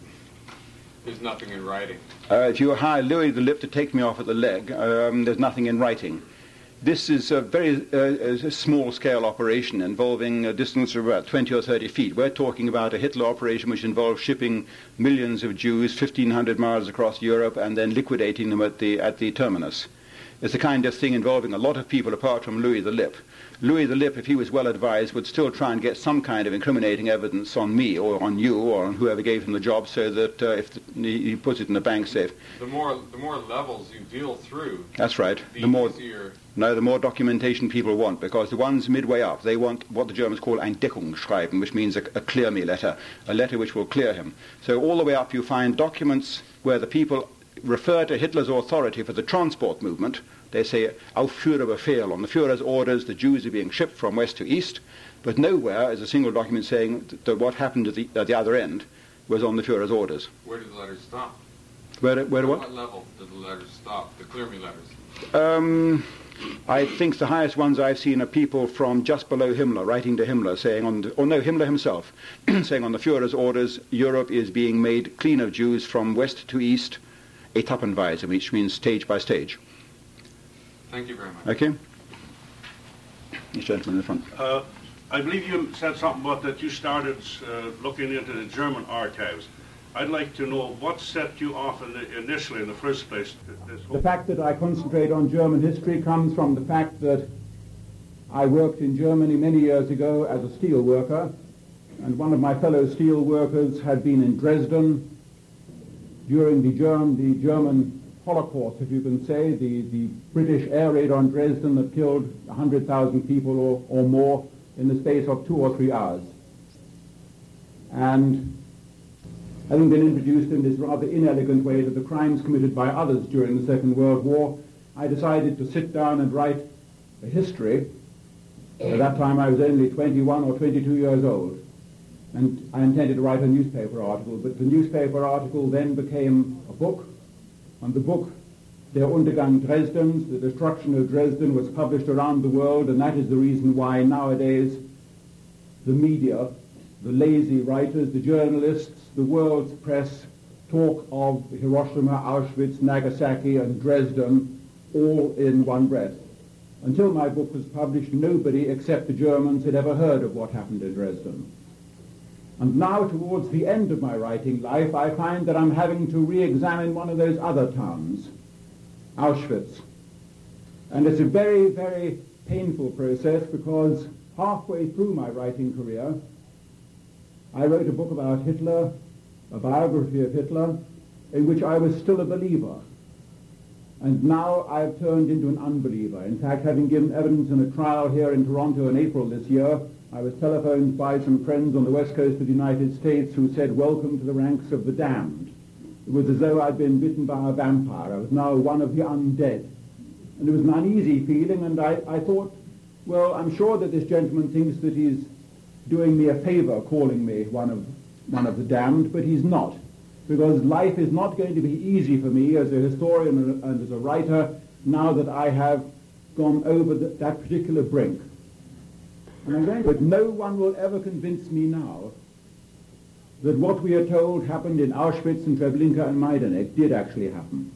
there's nothing in writing. Uh, if you hire Louis the Lip to take me off at the leg, um, there's nothing in writing. This is a very uh, small-scale operation involving a distance of about twenty or thirty feet. We're talking about a Hitler operation which involves shipping millions of Jews fifteen hundred miles across Europe and then liquidating them at the, at the terminus. It's the kind of thing involving a lot of people apart from Louis the Lip. Louis the Lip, if he was well advised, would still try and get some kind of incriminating evidence on me or on you or on whoever gave him the job, so that uh, if the, he puts it in the bank safe. The more the more levels you deal through, that's right. The, the more easier. No, the more documentation people want, because the ones midway up, they want what the Germans call ein Deckungsschreiben, which means a, a clear me letter, a letter which will clear him. So all the way up you find documents where the people refer to Hitler's authority for the transport movement. They say, auf Führerbefehl, on the Führer's orders, the Jews are being shipped from west to east, but nowhere is a single document saying that what happened at the, at the other end was on the Führer's orders. Where did the letters stop? Where, where At what? what level did the letters stop, the clear me letters? Um, I think the highest ones I've seen are people from just below Himmler, writing to Himmler, saying on, the, or no, Himmler himself, saying on the Führer's orders, Europe is being made clean of Jews from west to east, etappenweise, which means stage by stage. Thank you very much. Okay. This gentleman in the front. Uh, I believe you said something about that you started uh, looking into the German archives. I'd like to know what set you off in the, initially in the first place. This the fact that I concentrate on German history comes from the fact that I worked in Germany many years ago as a steel worker, and one of my fellow steel workers had been in Dresden during the, Germ- the German Holocaust, if you can say, the, the British air raid on Dresden that killed one hundred thousand people or, or more in the space of two or three hours. And having been introduced in this rather inelegant way to the crimes committed by others during the Second World War, I decided to sit down and write a history. At that time I was only twenty-one or twenty-two years old, and I intended to write a newspaper article, but the newspaper article then became a book, and the book, Der Untergang Dresdens, The Destruction of Dresden, was published around the world, and that is the reason why nowadays the media, the lazy writers, the journalists, the world's press talk of Hiroshima, Auschwitz, Nagasaki, and Dresden all in one breath. Until my book was published, nobody except the Germans had ever heard of what happened in Dresden. And now, towards the end of my writing life, I find that I'm having to re-examine one of those other towns, Auschwitz. And it's a very, very painful process, because halfway through my writing career, I wrote a book about Hitler, a biography of Hitler, in which I was still a believer. And now I've turned into an unbeliever. In fact, having given evidence in a trial here in Toronto in April this year, I was telephoned by some friends on the west coast of the United States who said, welcome to the ranks of the damned. It was as though I'd been bitten by a vampire. I was now one of the undead. And it was an uneasy feeling, and I, I thought, well, I'm sure that this gentleman thinks that he's doing me a favor calling me one of, one of the damned, but he's not. Because life is not going to be easy for me as a historian and as a writer now that I have gone over the, that particular brink. And I'm going to, but no one will ever convince me now that what we are told happened in Auschwitz and Treblinka and Majdanek did actually happen.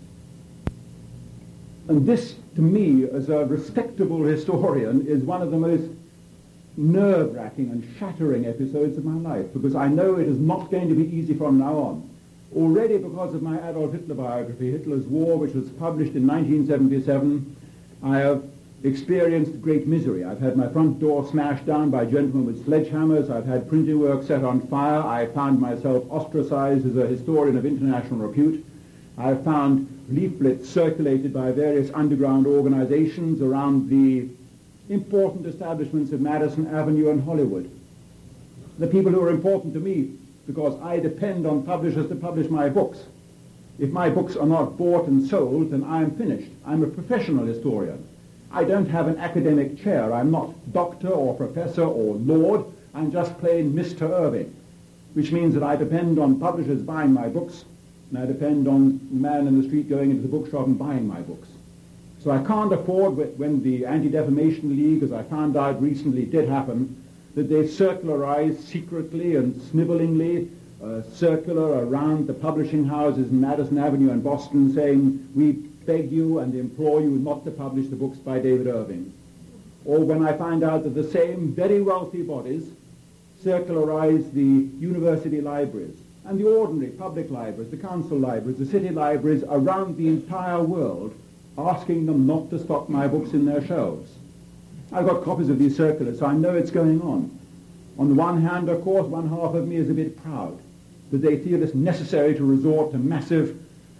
And this, to me, as a respectable historian, is one of the most nerve-wracking and shattering episodes of my life, because I know it is not going to be easy from now on. Already, because of my Adolf Hitler biography, Hitler's War, which was published in nineteen seventy-seven, I have experienced great misery. I've had my front door smashed down by gentlemen with sledgehammers. I've had printing work set on fire. I found myself ostracized as a historian of international repute. I've found leaflets circulated by various underground organizations around the important establishments of Madison Avenue and Hollywood. The people who are important to me, because I depend on publishers to publish my books. If my books are not bought and sold, then I am finished. I'm a professional historian. I don't have an academic chair. I'm not doctor or professor or lord. I'm just plain Mister Irving, which means that I depend on publishers buying my books, and I depend on the man in the street going into the bookshop and buying my books. So I can't afford, when the Anti-Defamation League, as I found out recently, did happen, that they circularized secretly and snivelingly uh, circular around the publishing houses in Madison Avenue and Boston saying, we beg you and implore you not to publish the books by David Irving. Or when I find out that the same very wealthy bodies circularize the university libraries and the ordinary public libraries, the council libraries, the city libraries around the entire world, asking them not to stock my books in their shelves. I've got copies of these circulars, so I know it's going on. On the one hand, of course, one half of me is a bit proud that they feel it's necessary to resort to massive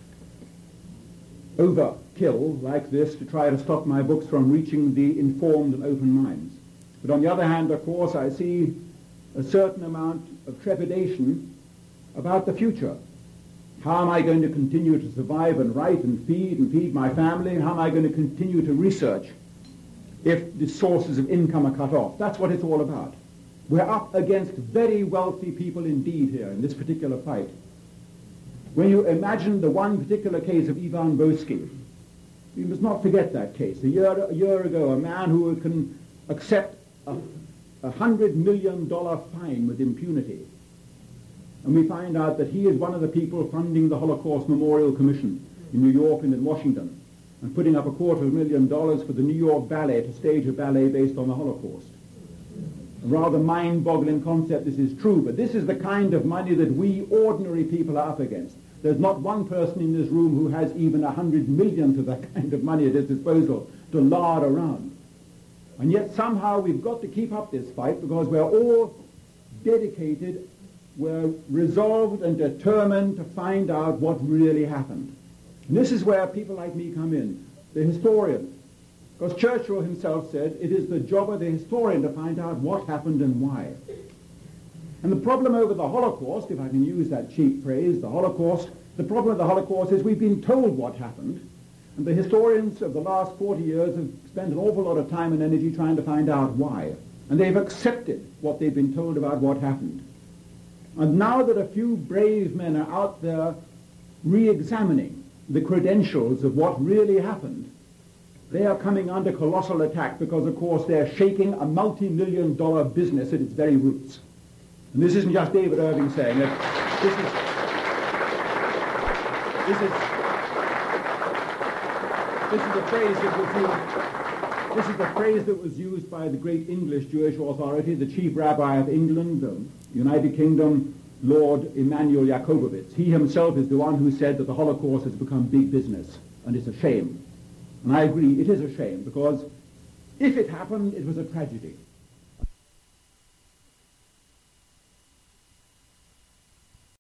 overkill like this to try to stop my books from reaching the informed and open minds. But on the other hand, of course, I see a certain amount of trepidation about the future. How am I going to continue to survive and write and feed and feed my family? How am I going to continue to research if the sources of income are cut off? That's what it's all about. We're up against very wealthy people indeed here in this particular fight. When you imagine the one particular case of Ivan Boesky, you must not forget that case. A year, a year ago, a man who can accept a, a hundred million dollar fine with impunity. And we find out that he is one of the people funding the Holocaust Memorial Commission in New York and in Washington, and putting up a quarter of a million dollars for the New York Ballet to stage a ballet based on the Holocaust. A rather mind-boggling concept, this is true, but this is the kind of money that we ordinary people are up against. There's not one person in this room who has even a hundred million to that kind of money at his disposal to lard around. And yet somehow we've got to keep up this fight because we're all dedicated, we're resolved and determined to find out what really happened. And this is where people like me come in, the historian. Because Churchill himself said, it is the job of the historian to find out what happened and why. And the problem over the Holocaust, if I can use that cheap phrase, the Holocaust, the problem of the Holocaust is we've been told what happened, and the historians of the last forty years have spent an awful lot of time and energy trying to find out why. And they've accepted what they've been told about what happened. And now that a few brave men are out there re-examining the credentials of what really happened, they are coming under colossal attack because, of course, they're shaking a multi-million dollar business at its very roots. And this isn't just David Irving saying it. This is, this is, this is a phrase that was used, this is the phrase that was used by the great English Jewish authority, the chief rabbi of England, the United Kingdom, Lord Emanuel Jakobowitz. He himself is the one who said that the Holocaust has become big business, and it's a shame. And I agree, it is a shame, because if it happened, it was a tragedy.